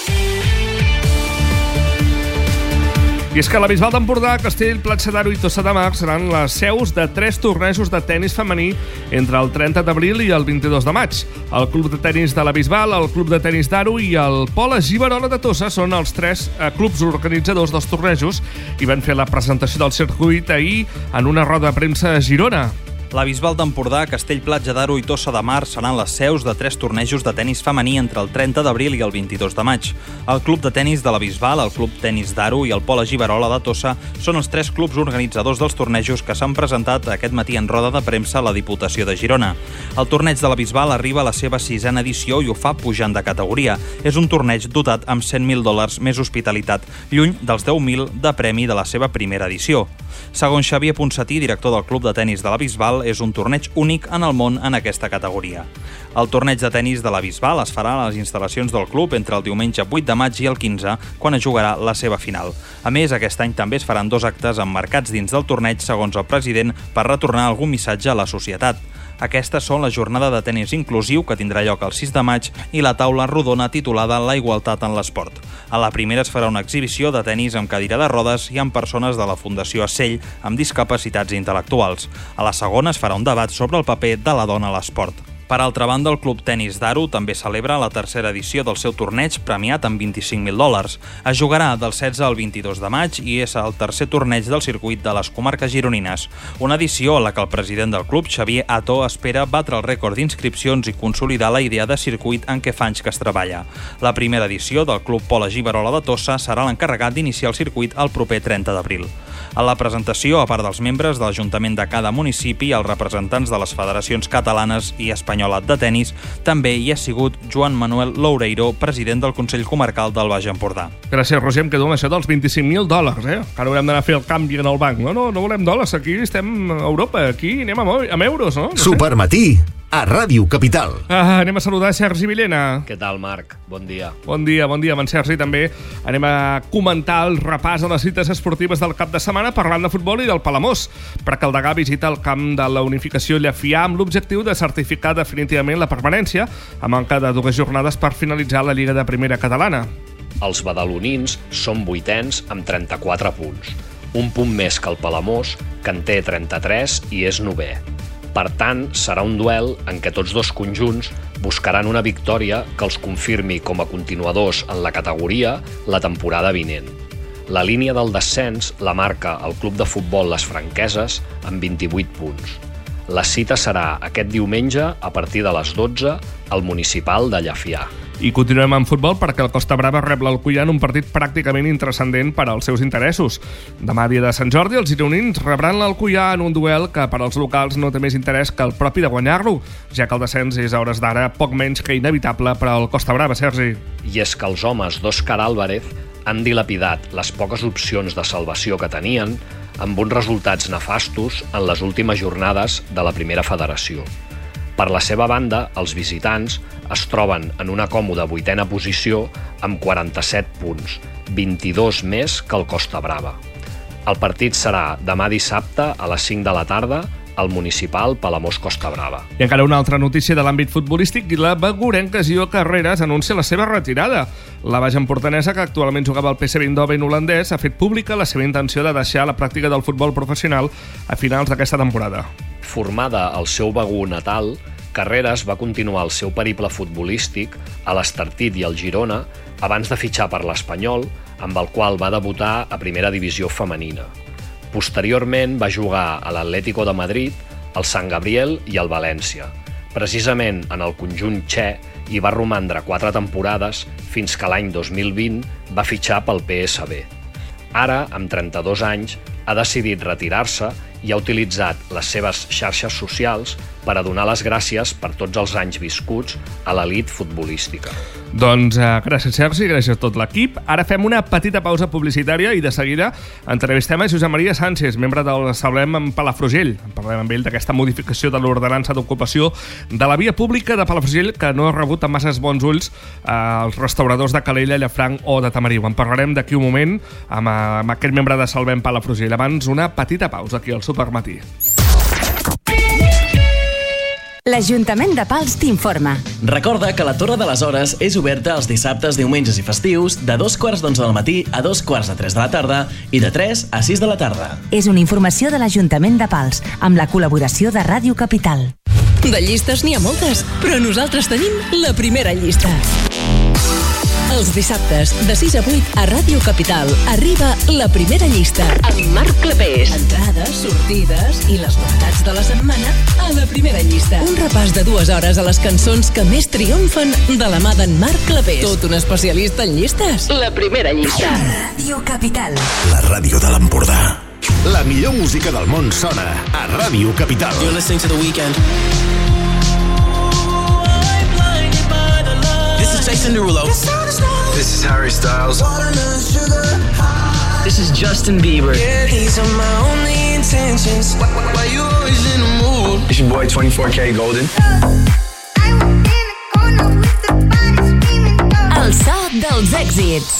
I és que la Bisbal d'Empordà, Castell, Platja d'Aro i Tossa de Mar seran les seus de tres tornejos de tennis femení entre el trenta d'abril i el vint-i-dos de maig. El Club de Tenis de la Bisbal, el Club de Tenis d'Aro i el Pol Giberola de Tossa són els tres eh, clubs organitzadors dels tornejos i van fer la presentació del circuit ahir en una roda de premsa a Girona. La Bisbal d'Empordà, Castell, Platja d'Aro i Tossa de Mar seran les seus de tres tornejos de tenis femení entre el trenta d'abril i el vint-i-dos de maig. El Club de Tenis de la Bisbal, el Club Tenis d'Aro i el Pol Giberola de Tossa són els tres clubs organitzadors dels tornejos que s'han presentat aquest matí en roda de premsa a la Diputació de Girona. El torneig de la Bisbal arriba a la seva sisena edició i ho fa pujant de categoria. És un torneig dotat amb cent mil dòlars més hospitalitat, lluny dels deu mil de premi de la seva primera edició. Segons Xavier Ponsatí, director del Club de Tenis de la Bisbal, és un torneig únic en el món en aquesta categoria. El torneig de tenis de la Bisbal es farà a les instal·lacions del club entre el diumenge vuit de maig i el quinze, quan es jugarà la seva final. A més, aquest any també es faran dos actes emmarcats dins del torneig, segons el president, per retornar algun missatge a la societat. Aquestes són la jornada de tenis inclusiu, que tindrà lloc el sis de maig, i la taula rodona titulada La igualtat en l'esport. A la primera es farà una exhibició de tenis amb cadira de rodes i amb persones de la Fundació Accell amb discapacitats intel·lectuals. A la segona es farà un debat sobre el paper de la dona a l'esport. Per altra banda, el Club Tenis d'Aro també celebra la tercera edició del seu torneig premiat amb vint-i-cinc mil dòlars. Es jugarà del setze al vint-i-dos de maig i és el tercer torneig del circuit de les comarques gironines. Una edició a la que el president del club, Xavier Ató, espera batre el rècord d'inscripcions i consolidar la idea de circuit en què fa anys que es treballa. La primera edició del Club Pol Giberola de Tossa serà l'encarregat d'iniciar el circuit el proper trenta d'abril. A la presentació, a part dels membres de l'Ajuntament de cada municipi i els representants de les federacions catalanes i espanyola de tenis, també hi ha sigut Joan Manuel Loureiro, president del Consell Comarcal del Baix Empordà. Gràcies, Roger, em quedo amb això dels vint-i-cinc mil dòlars, eh? Que ara haurem d'anar a fer el canvi en el banc. No, no, no volem dòlars, aquí estem a Europa, aquí anem amb, amb euros, no? no Supermatí, a Ràdio Capital. Ah, anem a saludar Sergi Vilena. Què tal, Marc? Bon dia. Bon dia, bon dia, amb en Sergi també. Anem a comentar el repàs de les cites esportives del cap de setmana parlant de futbol i del Palamós, perquè el degà visita el camp de la Unificació Llefià amb l'objectiu de certificar definitivament la permanència a manca de dues jornades per finalitzar la Lliga de Primera Catalana. Els badalonins són vuitens amb trenta-quatre punts, un punt més que el Palamós, que en té trenta-tres i és novè. Per tant, serà un duel en què tots dos conjunts buscaran una victòria que els confirmi com a continuadors en la categoria la temporada vinent. La línia del descens la marca el Club de Futbol Les Franqueses amb vint-i-vuit punts. La cita serà aquest diumenge a partir de les dotze al Municipal de Llefià. I continuem amb futbol perquè el Costa Brava rep l'Alcoià en un partit pràcticament intranscendent per als seus interessos. Demà, dia de Sant Jordi, els gironins rebran l'Alcoià en un duel que per als locals no té més interès que el propi de guanyar-lo, ja que el descens és a hores d'ara poc menys que inevitable per al Costa Brava, Sergi. I és que els homes d'Òscar Álvarez han dilapidat les poques opcions de salvació que tenien amb uns resultats nefastos en les últimes jornades de la Primera Federació. Per la seva banda, els visitants es troben en una còmoda vuitena posició amb quaranta-set punts, vint-i-dos més que el Costa Brava. El partit serà demà dissabte a les cinc de la tarda al Municipal Palamós Costa Brava. I encara una altra notícia de l'àmbit futbolístic i la begurenca Gio Carreras anuncia la seva retirada. La baix empordanesa, que actualment jugava al P S V Eindhoven holandès, ha fet pública la seva intenció de deixar la pràctica del futbol professional a finals d'aquesta temporada. Formada al seu Begú natal, Carreras va continuar el seu periple futbolístic a l'Estartit i al Girona abans de fitxar per l'Espanyol, amb el qual va debutar a Primera Divisió femenina. Posteriorment va jugar a l'Atlético de Madrid, al Sant Gabriel i al València. Precisament en el conjunt txè hi va romandre quatre temporades fins que l'any dos mil vint va fitxar pel P S V. Ara, amb trenta-dos anys, ha decidit retirar-se i ha utilitzat les seves xarxes socials per a donar les gràcies per tots els anys viscuts a l'elit futbolística. Doncs eh, gràcies, Sergi, gràcies a tot l'equip. Ara fem una petita pausa publicitària i de seguida entrevistem a Josep Maria Sánchez, membre del Salvem en Palafrugell. Parlem amb ell d'aquesta modificació de l'ordenança d'ocupació de la via pública de Palafrugell que no ha rebut amb masses bons ulls eh, els restauradors de Calella, Llafranc o de Tamariu. En parlarem d'aquí un moment amb, amb aquest membre de Salvem Palafrugell. Abans, una petita pausa aquí al Supermatí. L'Ajuntament de Pals t'informa. Recorda que la Torre de les Hores és oberta els dissabtes, diumenges i festius de dos quarts d'onze del matí a dos quarts de tres de la tarda i de tres a sis de la tarda. És una informació de l'Ajuntament de Pals, amb la col·laboració de Ràdio Capital. De llistes n'hi ha moltes, però nosaltres tenim la primera llista. Els dissabtes, de sis a vuit, a Ràdio Capital, arriba la primera llista. Amb Marc Clapés. Entrades, sortides i les novetats de la setmana a la primera llista. Un repàs de dues hores a les cançons que més triomfen de la mà d'en Marc Clapés. Tot un especialista en llistes. La primera llista. Ràdio Capital. La ràdio de l'Empordà. La millor música del món sona a Ràdio Capital. You're listening to The Weeknd. This is Jason Derulo. This is Harry Styles. This is Justin Bieber. Yeah, these are my only intentions. Why, why, why you always in the mood? It's your boy twenty-four K Golden. El so dels èxits.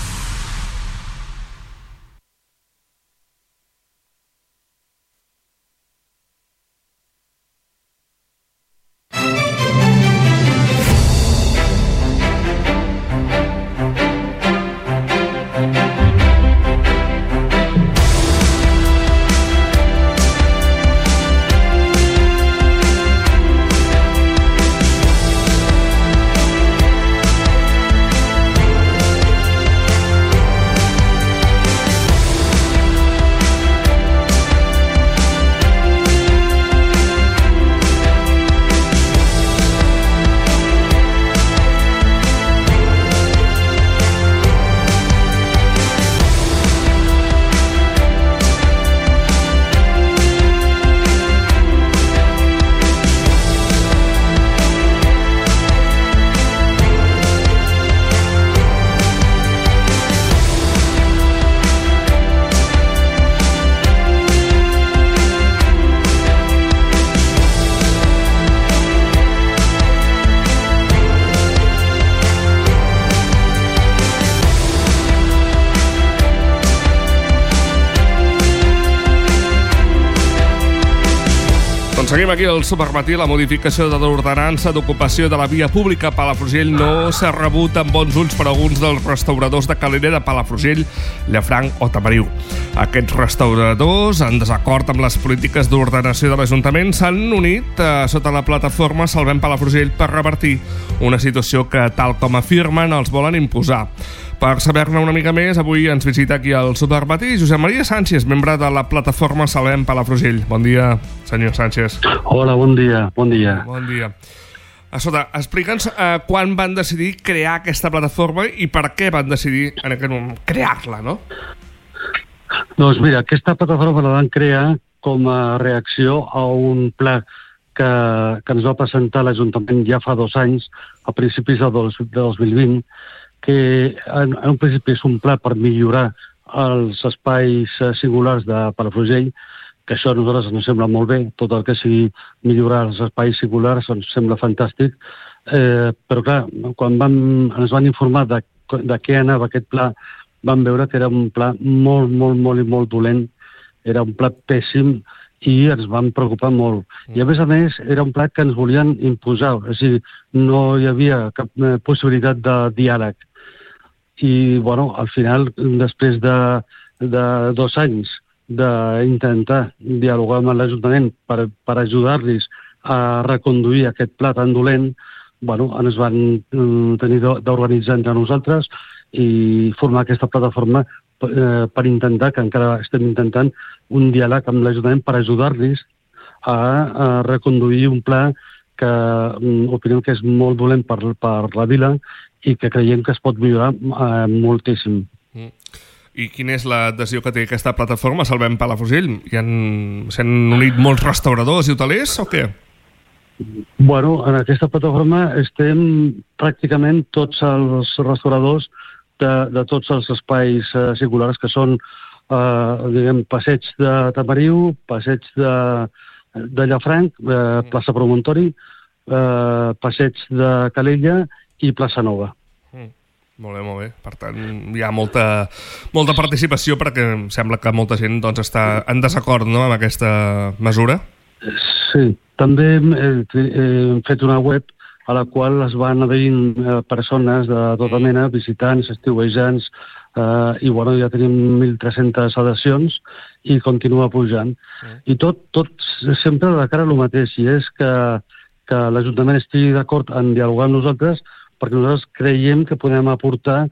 Seguim aquí al Supermatí. La modificació de l'ordenança d'ocupació de la via pública a Palafrugell no s'ha rebut amb bons ulls per alguns dels restauradors de Calella, de Palafrugell, Llafranc o Tamariu. Aquests restauradors, en desacord amb les polítiques d'ordenació de l'Ajuntament, s'han unit eh, sota la plataforma Salvem Palafrugell per revertir una situació que, tal com afirmen, els volen imposar. Per saber-ne una mica més, avui ens visita aquí al Supermatí Josep Maria Sánchez, membre de la plataforma Salvem Palafrugell. Bon dia, senyor Sánchez. Hola, bon dia. Bon dia. Bon dia. Escolta, explica'ns eh, quan van decidir crear aquesta plataforma i per què van decidir en aquest moment crear-la, no? Doncs mira, aquesta plataforma la van crear com a reacció a un pla que, que ens va presentar l'Ajuntament ja fa dos anys, a principis de dos mil vint, que en, en un principi és un pla per millorar els espais singulars de Palafrugell, que això a nosaltres ens sembla molt bé, tot el que sigui millorar els espais singulars ens sembla fantàstic, eh, però clar, quan vam, ens van informar de, de què anava aquest pla, vam veure que era un pla molt, molt, molt i molt dolent, era un pla pèssim i ens vam preocupar molt. I a més a més era un pla que ens volien imposar, és a dir, no hi havia cap eh, possibilitat de diàleg. I, bueno, al final, després de, de dos anys d'intentar dialogar amb l'Ajuntament per, per ajudar-los a reconduir aquest pla tan dolent, bueno, ens van mm, tenir d'organitzar entre nosaltres i formar aquesta plataforma eh, per intentar, que encara estem intentant, un diàleg amb l'Ajuntament per ajudar-los a, a reconduir un pla que mm, opinem que és molt dolent per, per la vila i que creiem que es pot millorar eh, moltíssim. Mm. I quina és l'adhesió que té aquesta plataforma Salvem Palafrugell? S'han unit molts restauradors i hotelers o què? Bueno, en aquesta plataforma estem pràcticament tots els restauradors de, de tots els espais eh, singulars que són eh, diguem, Passeig de Tamariu, Passeig de, de Llafranc, eh, plaça Promontori, eh, Passeig de Calella i plaça Nova. Mm. Molt bé, molt bé. Per tant, hi ha molta, molta participació perquè em sembla que molta gent doncs, està en desacord, no?, amb aquesta mesura. Sí, també hem, hem fet una web a la qual es van adherint eh, persones de tota mena, visitants, estiuejants, eh, i bueno, ja tenim mil tres-centes adhesions i continua pujant. Mm. I tot, tot sempre de cara a lo mateix, i és que, que l'Ajuntament estigui d'acord en dialogar amb nosaltres, perquè nosaltres creiem que podem aportar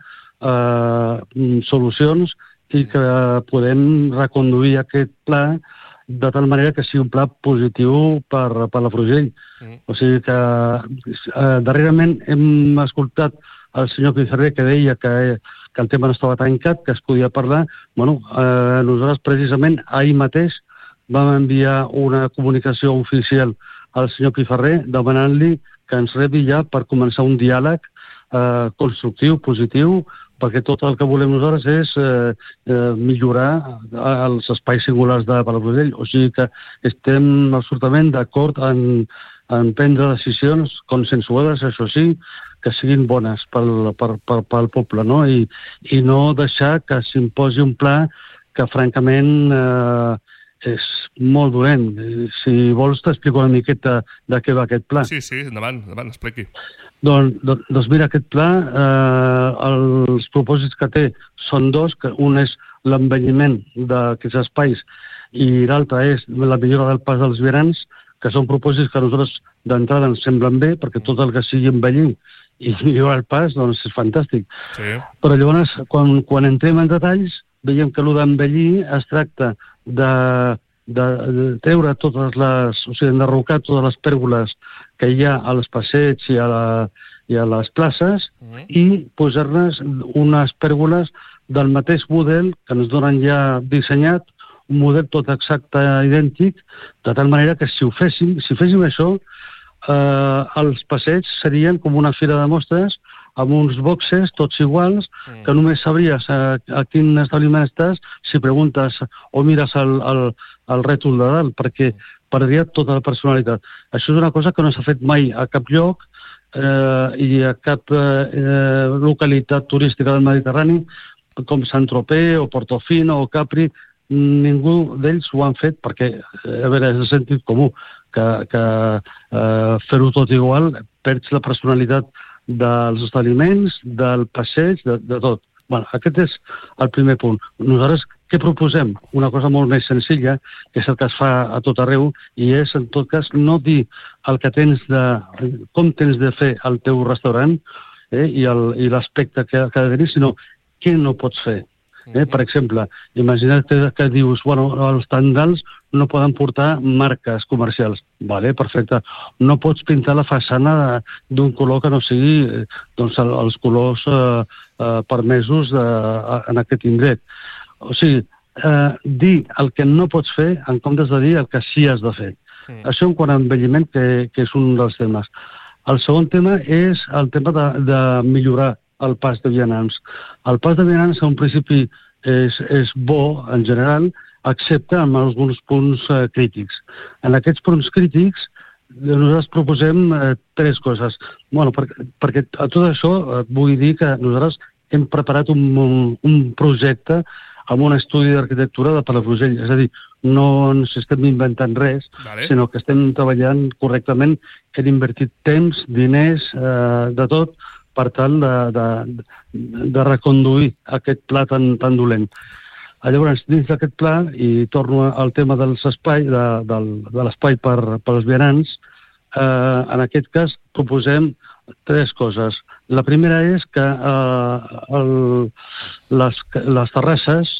eh, solucions i que podem reconduir aquest pla de tal manera que sigui un pla positiu per, per Palafrugell. Mm. O sigui que eh, darrerament hem escoltat el senyor Pizarrer que deia que, que el tema no estava tancat, que es podia parlar. Bueno, eh, nosaltres precisament ahir mateix vam enviar una comunicació oficial al senyor Pizarrer demanant-li que ens rebi ja per començar un diàleg eh, constructiu, positiu, perquè tot el que volem nosaltres és eh, eh, millorar els espais singulars de Palafrugell. O sigui que estem absolutament d'acord en, en prendre decisions consensuades, això sí, que siguin bones pel, per, per, pel poble, no? I, i no deixar que s'imposi un pla que, francament, eh, és molt dolent. Si vols, t'explico una miqueta de què va aquest pla. Sí, sí, endavant, endavant, expliqui. Doncs, doncs mira, aquest pla, eh, els propòsits que té són dos, que un és l'envelliment d'aquests espais i l'altre és la millora del pas dels vianants, que són propòsits que a nosaltres d'entrada ens semblen bé, perquè tot el que sigui envellir i millorar el pas, doncs és fantàstic. Sí. Però llavors, quan, quan entrem en detalls, veiem que allò d'envellir es tracta de, de, de treure totes les, o sigui, enderrocar totes les pèrgoles que hi ha als passeigs i a, la, i a les places mm. i posar-les unes pèrgoles del mateix model que ens donen ja dissenyat, un model tot exacte, idèntic, de tal manera que si ho féssim, si féssim això, eh, els passeigs serien com una fira de mostres amb uns boxes tots iguals, mm. que només sabries a, a quin establiment estàs si preguntes o mires el, el, el rètol de dalt, perquè perdria tota la personalitat. Això és una cosa que no s'ha fet mai a cap lloc eh, i a cap eh, localitat turística del Mediterrani, com Saint-Tropez o Portofino o Capri. Ningú d'ells ho han fet perquè, a veure, és el sentit comú, que, que eh, fer-ho tot igual perds la personalitat dels establiments, del passeig, de, de tot. Bueno, aquest és el primer punt. Nosaltres què proposem? Una cosa molt més senzilla, que és el que es fa a tot arreu, i és, en tot cas, no dir el que tens de, com tens de fer el teu restaurant eh, i l'aspecte que, que ha de tenir, sinó què no pots fer. Eh? Per exemple, imagina't que, que dius, bueno, els tendals no poden portar marques comercials. Vale, perfecte. No pots pintar la façana d'un color que no sigui eh, doncs, el, els colors eh, eh, permesos de, en aquest indret. O sigui, eh, dir el que no pots fer en comptes de dir el que sí has de fer. Mm. Això en quant a envelliment, que, que és un dels temes. El segon tema és el tema de, de millorar el pas de vianants. El pas de vianants, a un principi, és, és bo, en general, excepte en alguns punts eh, crítics. En aquests punts crítics, nosaltres proposem eh, tres coses. Bueno, per, perquè a tot això eh, vull dir que nosaltres hem preparat un, un, un projecte amb un estudi d'arquitectura de Palafrugell. És a dir, no ens estem inventant res, vale. Sinó que estem treballant correctament, hem invertit temps, diners, eh, de tot, per tal de, de, de reconduir aquest pla tan, tan dolent. Llavors, dins d'aquest pla, i torno al tema dels espai, de, de, de l'espai per, per als vianants, eh, en aquest cas proposem tres coses. La primera és que eh, el, les, les terrasses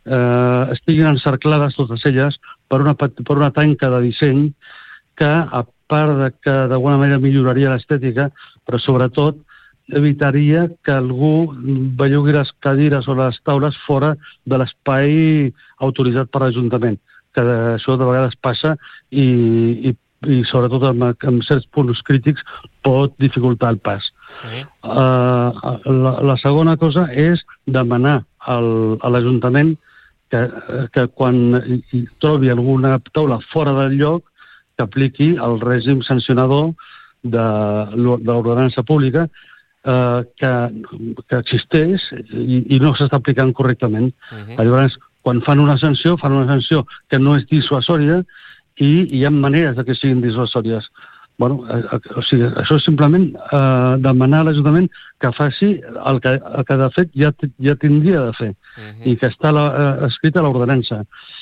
eh, estiguin encerclades, totes elles, per una, per una tanca de disseny que, a part de que d'alguna manera milloraria l'estètica, però sobretot evitaria que algú bellugui les cadires o les taules fora de l'espai autoritzat per l'Ajuntament, que això de vegades passa i, i, i sobretot en, en certs punts crítics pot dificultar el pas. Uh-huh. Uh, la, la segona cosa és demanar al, a l'Ajuntament que, que quan hi trobi alguna taula fora del lloc que apliqui el règim sancionador de, de l'ordenança pública eh, que, que existeix i, i no s'està aplicant correctament. Uh-huh. Llavors, quan fan una sanció, fan una sanció que no és dissuasòria i hi ha maneres de que siguin dissuasòries. Bueno, eh, o sigui, això és simplement eh, demanar a l'Ajuntament que faci el que, el que de fet ja, ja tindria de fer uh-huh. i que està la, eh, escrita a l'ordenança.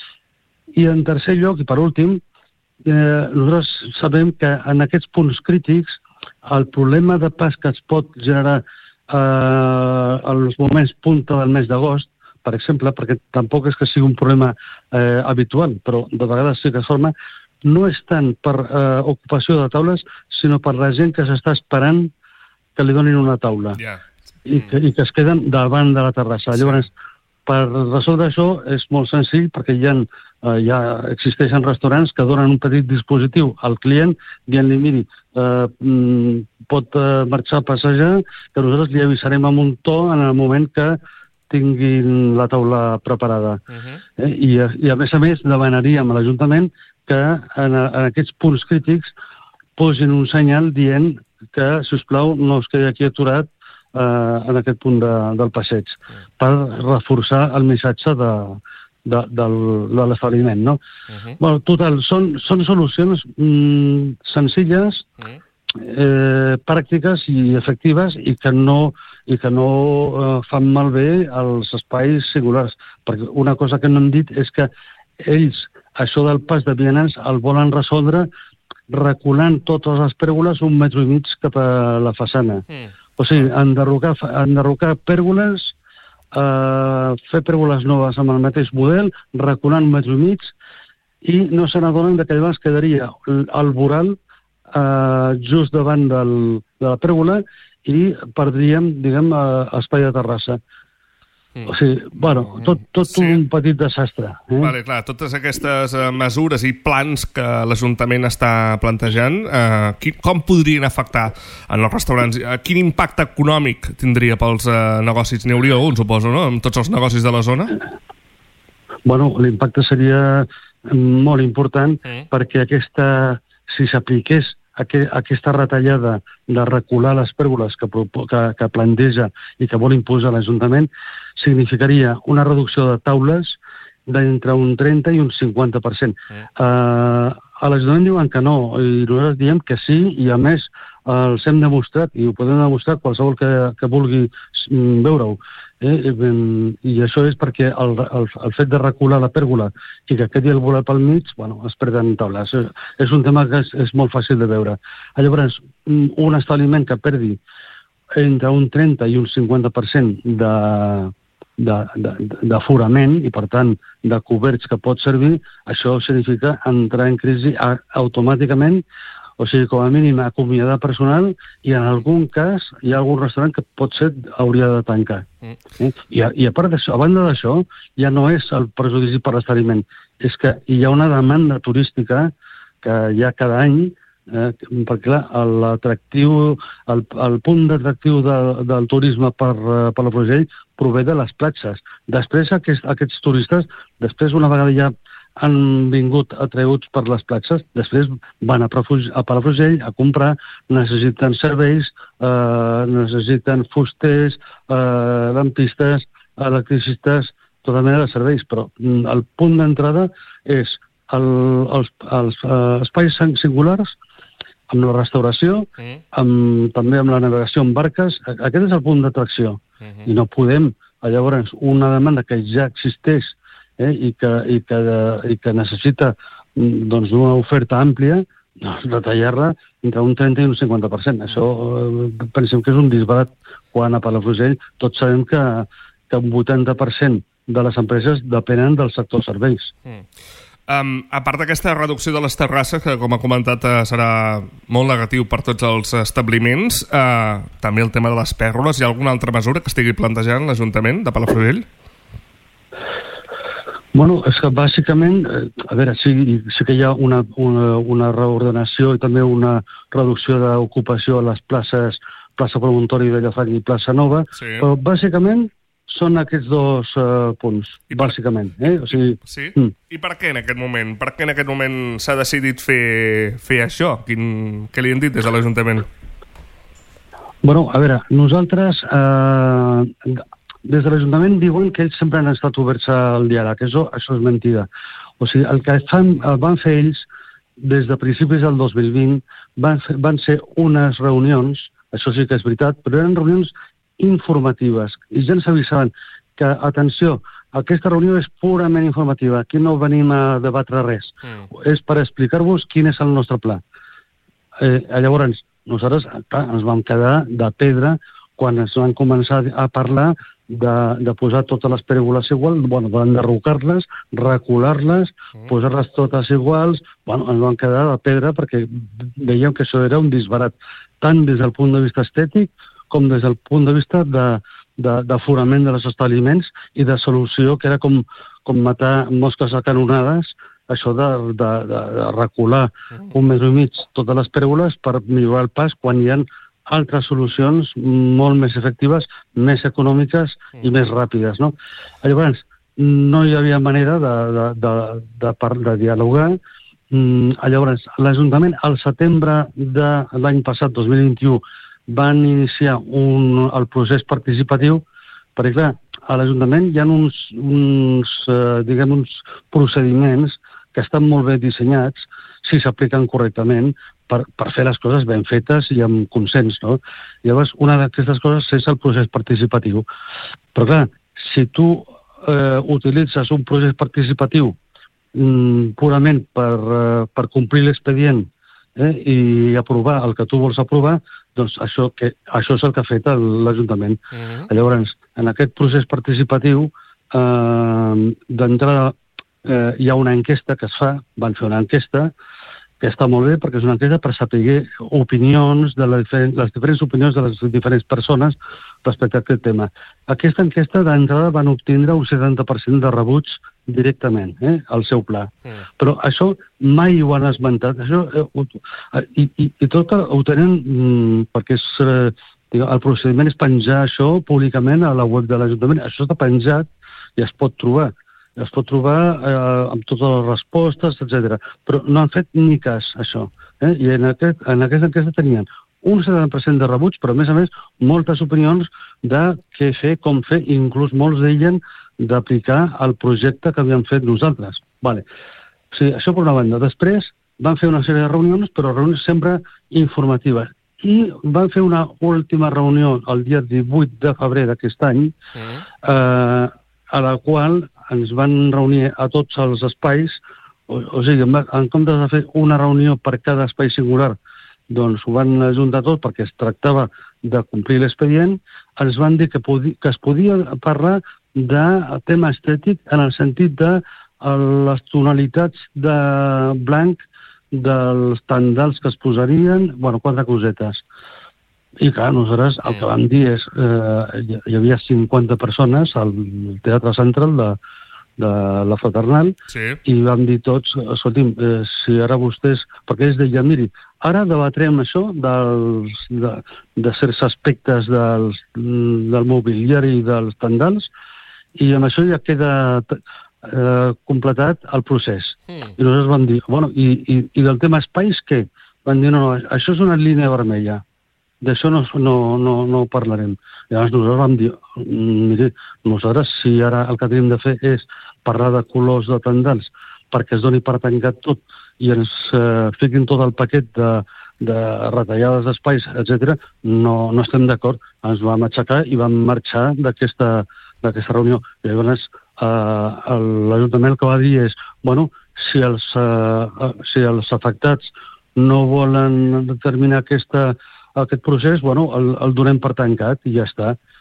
I en tercer lloc, i per últim, eh, nosaltres sabem que en aquests punts crítics el problema de pas que es pot generar eh, als moments punta del mes d'agost, per exemple, perquè tampoc és que sigui un problema eh, habitual, però de vegades sí que es forma, no és tant per eh, ocupació de taules, sinó per la gent que s'està esperant que li donin una taula yeah. i, que, i que es queden davant de la terrassa. Sí. Llavors, per resoldre això és molt senzill perquè hi ha, eh, ja existeixen restaurants que donen un petit dispositiu al client dient-li, miri, eh, pot eh, marxar a passejar, que nosaltres li avisarem amb un to en el moment que tinguin la taula preparada. Uh-huh. eh? I, I a més a més demanaríem a l'Ajuntament que en, en aquests punts crítics posin un senyal dient que, sisplau, no es quedi aquí aturat eh, en aquest punt de, del passeig, per reforçar el missatge de, de, del, de l'establiment, no? Uh-huh. Bueno, total, són, són solucions mm, senzilles, uh-huh. eh, pràctiques i efectives i que no, i que no eh, fan malbé als espais singulars. Perquè una cosa que no hem dit és que ells això del pas de vianants el volen resoldre reculant totes les pèrgoles un metro i mig cap a la façana. Mm. O sigui, enderrocar, enderrocar pèrgoles, eh, fer pèrgoles noves amb el mateix model, reculant un metro i mig, i no se n'adonen que llavors quedaria el voral eh, just davant del, de la pèrgola i perdríem, diguem, eh, espai de terrassa. Mm. O sigui, bueno, tot, tot sí. un petit desastre. Eh? Vale, clar, totes aquestes uh, mesures i plans que l'Ajuntament està plantejant, uh, qui, com podrien afectar en els restaurants? Uh, quin impacte econòmic tindria pels uh, negocis? N'hi hauria un, suposo, no?, amb tots els negocis de la zona? Bueno, l'impacte seria molt important mm. perquè aquesta, si s'apliqués aquesta retallada de recular les pèrgoles que, que, que planteja i que vol imposar l'Ajuntament significaria una reducció de taules d'entre un trenta i un cinquanta per cent. Mm. Uh, a l'Ajuntament diuen que no, i nosaltres diem que sí, i a més els hem demostrat, i ho podem demostrar qualsevol que, que vulgui veure-ho. Eh? I això és perquè el, el, el fet de recular la pèrgola i que quedi el volat pel mig, bueno, es perden taules. És, és un tema que és, és molt fàcil de veure. Llavors, un establiment que perdi entre un trenta i un cinquanta per cent de d'aforament i, per tant, de coberts que pot servir, això significa entrar en crisi automàticament. O sigui, com a mínim, acomiadar personal i, en algun cas, hi ha algun restaurant que pot ser hauria de tancar. Mm. Eh? I, a, I a part d'això, a banda d'això, ja no és el perjudici per l'establiment, és que hi ha una demanda turística que hi ha cada any, eh, perquè, clar, l'atractiu, el, el punt d'atractiu de, del turisme per, per la Palafrugell prové de les platges. Després, aquest, aquests turistes, després, una vegada ja han vingut atreuts per les platges, després van a, a Palafrugell a comprar, necessiten serveis, eh, necessiten fusters, eh, lampistes, electricistes, tota mena de serveis, però el punt d'entrada és el, els, els eh, espais singulars, amb la restauració, mm. amb, també amb la navegació en barques. Aquest és el punt d'atracció. Mm-hmm. I no podem, llavors, una demanda que ja existeix Eh, i, que, i, que, i que necessita doncs, una oferta àmplia, doncs, retallar-la entre un trenta i un cinquanta per cent. Això eh, pensem que és un disbarat quan a Palafrugell tots sabem que, que un vuitanta per cent de les empreses depenen del sector serveis. Mm. Um, a part d'aquesta reducció de les terrasses, que com ha comentat uh, serà molt negatiu per tots els establiments, uh, també el tema de les pèrgoles, hi ha alguna altra mesura que estigui plantejant l'Ajuntament de Palafrugell? Bueno, és que bàsicament, eh, a veure, sí, sí que hi ha una, una, una reordenació i també una reducció d'ocupació a les places, plaça Promontori de Llafranc i plaça Nova, sí. Però bàsicament són aquests dos uh, punts, per... bàsicament. Eh? O sigui, sí? Mm. I per què en aquest moment? Per què en aquest moment s'ha decidit fer, fer això? Quin... Què li han dit des de l'Ajuntament? Bueno, a veure, nosaltres, eh, des de l'Ajuntament diuen que ells sempre han estat oberts al diàleg. Això, això és mentida. O sigui, el que fan, el van fer ells des de principis del dos mil vint van, fer, van ser unes reunions, això sí que és veritat, però eren reunions informatives, i ja ens avisaven que, atenció, aquesta reunió és purament informativa, aquí no venim a debatre res, mm. és per explicar-vos quin és el nostre pla. Eh, llavors, nosaltres clar, ens vam quedar de pedra quan ens van començar a parlar de, de posar totes les pèrgoles iguals, bueno, d'enderrocar-les, recular-les, mm. posar-les totes iguals, bueno, ens vam quedar de pedra perquè veiem que això era un disbarat, tant des del punt de vista estètic com des del punt de vista d'aforament de, de, de les establiments i de solució, que era com, com matar mosques a canonades, això de, de, de, de recular un mes i mig totes les pèrgoles per millorar el pas quan hi ha altres solucions molt més efectives, més econòmiques i més ràpides. No? Llavors, no hi havia manera de, de, de, de, de, de dialogar. Llavors, l'Ajuntament, al setembre de l'any passat, dos mil vint-i-u, van iniciar un, el procés participatiu, perquè clar, a l'Ajuntament hi ha uns, uns, eh, diguem, uns procediments que estan molt ben dissenyats, si s'apliquen correctament, per, per fer les coses ben fetes i amb consens, no? Llavors, una d'aquestes coses és el procés participatiu. Però clar, si tu eh, utilitzes un procés participatiu mm, purament per, eh, per complir l'expedient eh, i aprovar el que tu vols aprovar, doncs això, que, això és el que ha fet l'Ajuntament. Uh-huh. Llavors, en aquest procés participatiu, eh, d'entrada eh, hi ha una enquesta que es fa, van fer una enquesta, que està molt bé perquè és una enquesta per saber opinions, de les, diferents, les diferents opinions de les diferents persones respecte a aquest tema. Aquesta enquesta d'entrada van obtindre un setanta per cent de rebuig directament, eh, al seu pla. Mm. Però això mai ho han esmentat. Això, eh, i, i, I tot ho tenen mm, perquè és, eh, el procediment és penjar això públicament a la web de l'Ajuntament. Això està penjat i es pot trobar. Es pot trobar eh, amb totes les respostes, etcètera. Però no han fet ni cas, això. Eh? I en, aquest, en aquesta enquesta tenien un setanta per cent de rebuig, però a més a més moltes opinions de què fer, com fer, i inclús molts deien d'aplicar el projecte que havíem fet nosaltres. Vale. O sigui, això per una banda. Després van fer una sèrie de reunions, però reunions sempre informatives. I van fer una última reunió el dia divuit de febrer d'aquest any, mm. eh, a la qual ens van reunir a tots els espais, o, o sigui, en comptes de fer una reunió per cada espai singular, doncs ho van ajuntar tot perquè es tractava de complir l'expedient, ens van dir que, podi, que es podia parlar de tema estètic en el sentit de les tonalitats de blanc dels tendals que es posarien, bueno, quatre cosetes. I clar, nosaltres el que vam dir és eh, hi havia cinquanta persones al Teatre Central de, de la Fraternal, sí. I vam dir tots, escolti'm, eh, si ara vostès, perquè ells deien, miri, ara debatrem això dels, de, de certs aspectes dels, del mobiliari i dels tendals, i amb això ja queda eh, completat el procés. Mm. I nosaltres vam dir, bueno, i, i, i del tema espais, què? Van dir, no, no, això és una línia vermella. D'això no, no, no, no parlarem. Llavors nosaltres vam dir, miri, nosaltres si ara el que tenim de fer és parlar de colors de tendals perquè es doni per tancat tot i ens eh, fiquin tot el paquet de, de retallades d'espais, etcètera, no, no estem d'acord. Ens vam aixecar i vam marxar d'aquesta d'aquesta reunió. I llavors eh, l'Ajuntament el que va dir és, bueno, si els, eh, si els afectats no volen determinar aquesta, aquest procés, bueno, el, el donem per tancat i ja està.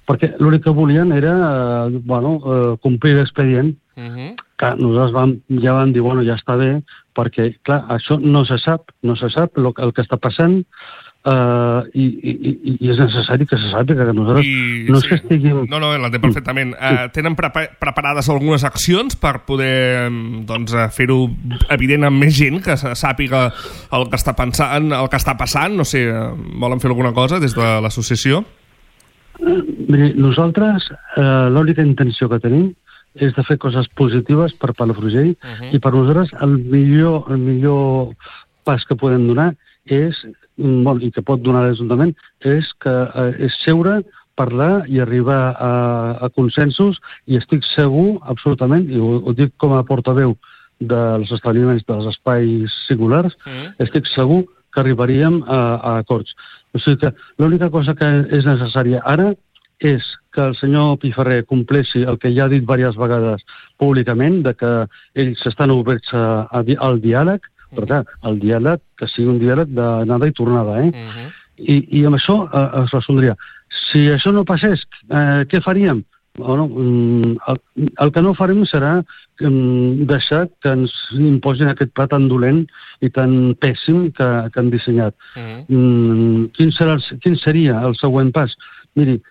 perquè l'únic que volien era eh, bueno, eh, complir l'expedient, Uh-huh. que nosaltres vam, ja vam dir, bueno, ja està bé, perquè, clar, això no se sap, no se sap el, el que està passant, Uh, i, i, i és necessari que se sàpiga que nosaltres I, no és sí. que estiguin... No, no, l'entenc perfectament. Uh, tenen prepa preparades algunes accions per poder doncs, fer-ho evident amb més gent, que sàpiga el que està pensant, el que està passant? No sé, volen fer alguna cosa des de l'associació? Uh, miri, nosaltres uh, l'única intenció que tenim és de fer coses positives per Palafrugell, uh-huh. i per nosaltres el millor, el millor pas que podem donar és, bon, i que pot donar l'Ajuntament, és que eh, és seure, parlar i arribar a, a consensos, i estic segur, absolutament, i ho, ho dic com a portaveu dels establiments dels espais singulars, mm. estic segur que arribaríem a, a acords. O sigui que l'única cosa que és necessària ara és que el senyor Piferrer compleixi el que ja ha dit diverses vegades públicament, de que ells estan oberts a, a, al diàleg, però clar, el diàleg, que sigui un diàleg d'anada i tornada, eh? Uh-huh. I, I amb això eh, es resoldria. Si això no passés, eh, què faríem? Bueno, el, el que no farem serà um, deixar que ens imposin aquest pla tan dolent i tan pèssim que, que han dissenyat. Uh-huh. um, quin, serà el, quin seria el següent pas? Miri,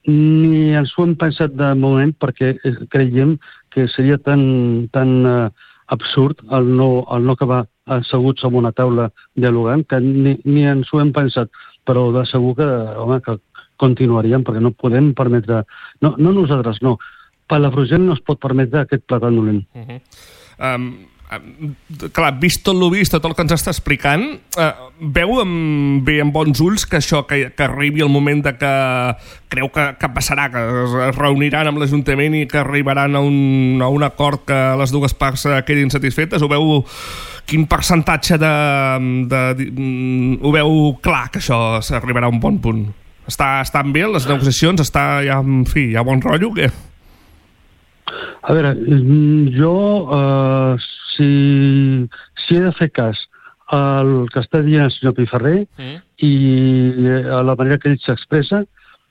ni ens ho hem pensat de moment perquè creiem que seria tan, tan uh, absurd el no, el no acabar asseguts en una taula dialogant, que ni, ni ens ho hem pensat, però de segur que, home, que continuaríem, perquè no podem permetre... No, no nosaltres, no. Palafrugell no es pot permetre aquest pla tan dolent. Uh -huh. um, um, clar, vist tot lo vist, tot el que ens està explicant, uh, veu amb, bé amb bons ulls que això, que, que arribi el moment de que creu que, que passarà, que es reuniran amb l'Ajuntament i que arribaran a un, a un acord que les dues parts quedin satisfetes? Ho veu... Quin percentatge de, de, de, de... Ho veu clar que això s'arribarà a un bon punt? Està, estan bé les negociacions? Està ja, en fi, hi ha bon rotllo o què? A veure, jo, uh, si, si he de fer cas al que està dient el senyor Piferrer mm. i a la manera que ell s'expressa,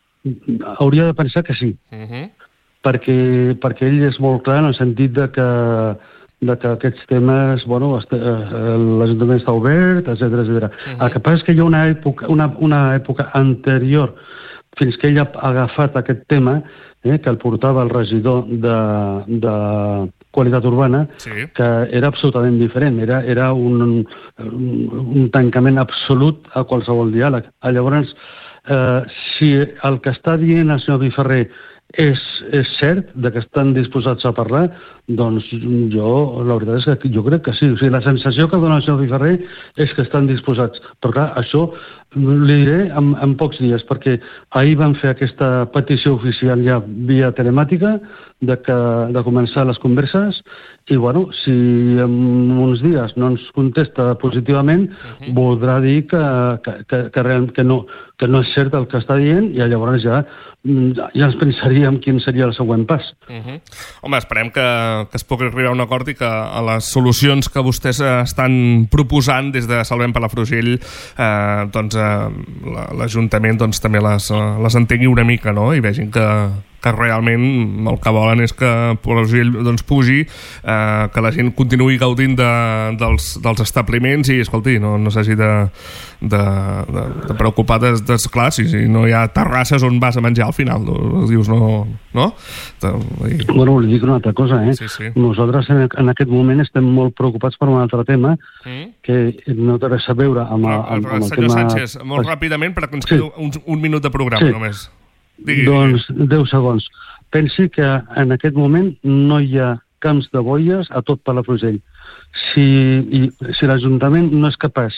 hauria de pensar que sí. Mm-hmm. perquè, perquè ell és molt clar en el sentit de que de que aquests temes, bueno, l'Ajuntament està obert, etcètera, etcètera. Uh-huh. El que passa és que hi ha una època, una, una època anterior, fins que ell ha agafat aquest tema, eh, que el portava el regidor de, de Qualitat Urbana, sí. que era absolutament diferent, era, era un, un, un tancament absolut a qualsevol diàleg. Llavors, eh, si el que està dient el senyor Piferrer és, és cert, de que estan disposats a parlar, doncs jo, la veritat és que jo crec que sí. O sigui, la sensació que dona el senyor Piferrer és que estan disposats. Però clar, això li diré en, en pocs dies, perquè ahir van fer aquesta petició oficial ja via telemàtica de, que, de començar les converses i, bueno, si en uns dies no ens contesta positivament, uh-huh. voldrà dir que, que, que, que, real, que, no, que no és cert el que està dient i llavors ja ja ens pensaríem quin seria el següent pas. Uh-huh. Home, esperem que, que es pugui arribar a un acord i que a les solucions que vostès estan proposant des de Salvem Palafrugell eh, doncs eh, l'Ajuntament doncs, també les, les entengui una mica, no? I vegin que, que realment el que volen és que Palafrugell doncs, pugi, eh, que la gent continuï gaudint de, dels, dels establiments i, escolti, no, no s'hagi de, de, de, de preocupar des, des, clar, si, si no hi ha terrasses on vas a menjar al final, no, dius no, no? I... Bueno, li dic una altra cosa, eh? Sí, sí. Nosaltres en, en aquest moment estem molt preocupats per un altre tema mm. que no té res a veure amb, amb, amb, amb el senyor tema... Sánchez, molt ràpidament perquè ens queda sí. un, un minut de programa sí. només. Digui, doncs deu segons. Pensi que en aquest moment no hi ha camps de boies a tot Palafrugell. Si, i, si l'Ajuntament no és capaç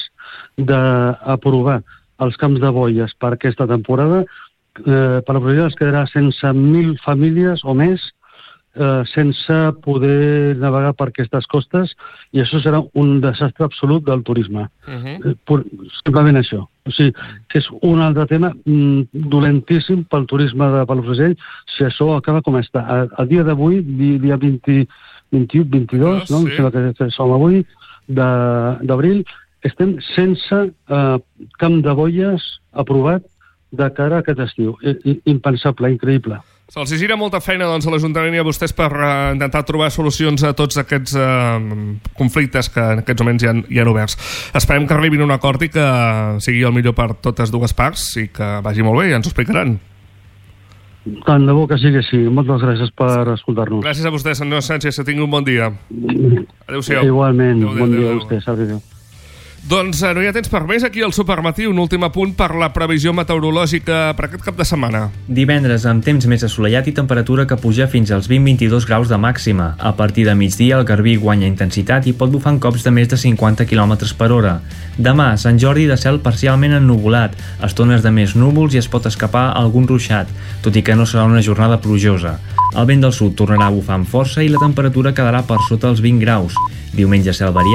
d'aprovar els camps de boies per aquesta temporada, eh, Palafrugell es quedarà sense mil famílies o més eh, sense poder navegar per aquestes costes i això serà un desastre absolut del turisme. Uh-huh. Pur, simplement això. O sigui, que és un altre tema mm, dolentíssim pel turisme de Palafrugell si això acaba com està. A, a dia d'avui, dia vint, vint-i-u, vint-i-dos, no? Sí. Que, que som avui, d'abril, estem sense eh, camp de boies aprovat de cara a aquest estiu. I, i, impensable, increïble. Se'ls gira molta feina doncs, a l'Ajuntament i a vostès per uh, intentar trobar solucions a tots aquests uh, conflictes que en aquests moments hi ha, hi ha oberts. Esperem que arribin a un acord i que sigui el millor per totes dues parts i que vagi molt bé, ja ens ho explicaran. Tant de bo que sigui així. Moltes gràcies per escoltar-nos. Gràcies a vostè, senyor Sánchez, que tingui un bon dia. Adéu-siau. Igualment, adéu, bon adéu, dia adéu. a vostè. Adéu. Doncs no hi ha temps per més aquí al Supermatí, un últim apunt per la previsió meteorològica per aquest cap de setmana. Divendres amb temps més assolellat i temperatura que puja fins als vint a vint-i-dos graus de màxima. A partir de migdia el garbí guanya intensitat i pot bufar en cops de més de cinquanta quilòmetres per hora. Demà, Sant Jordi de cel parcialment ennuvolat, estones de més núvols i es pot escapar algun ruixat, tot i que no serà una jornada plujosa. El vent del sud tornarà a bufar amb força i la temperatura quedarà per sota els vint graus. Diumenge cel variat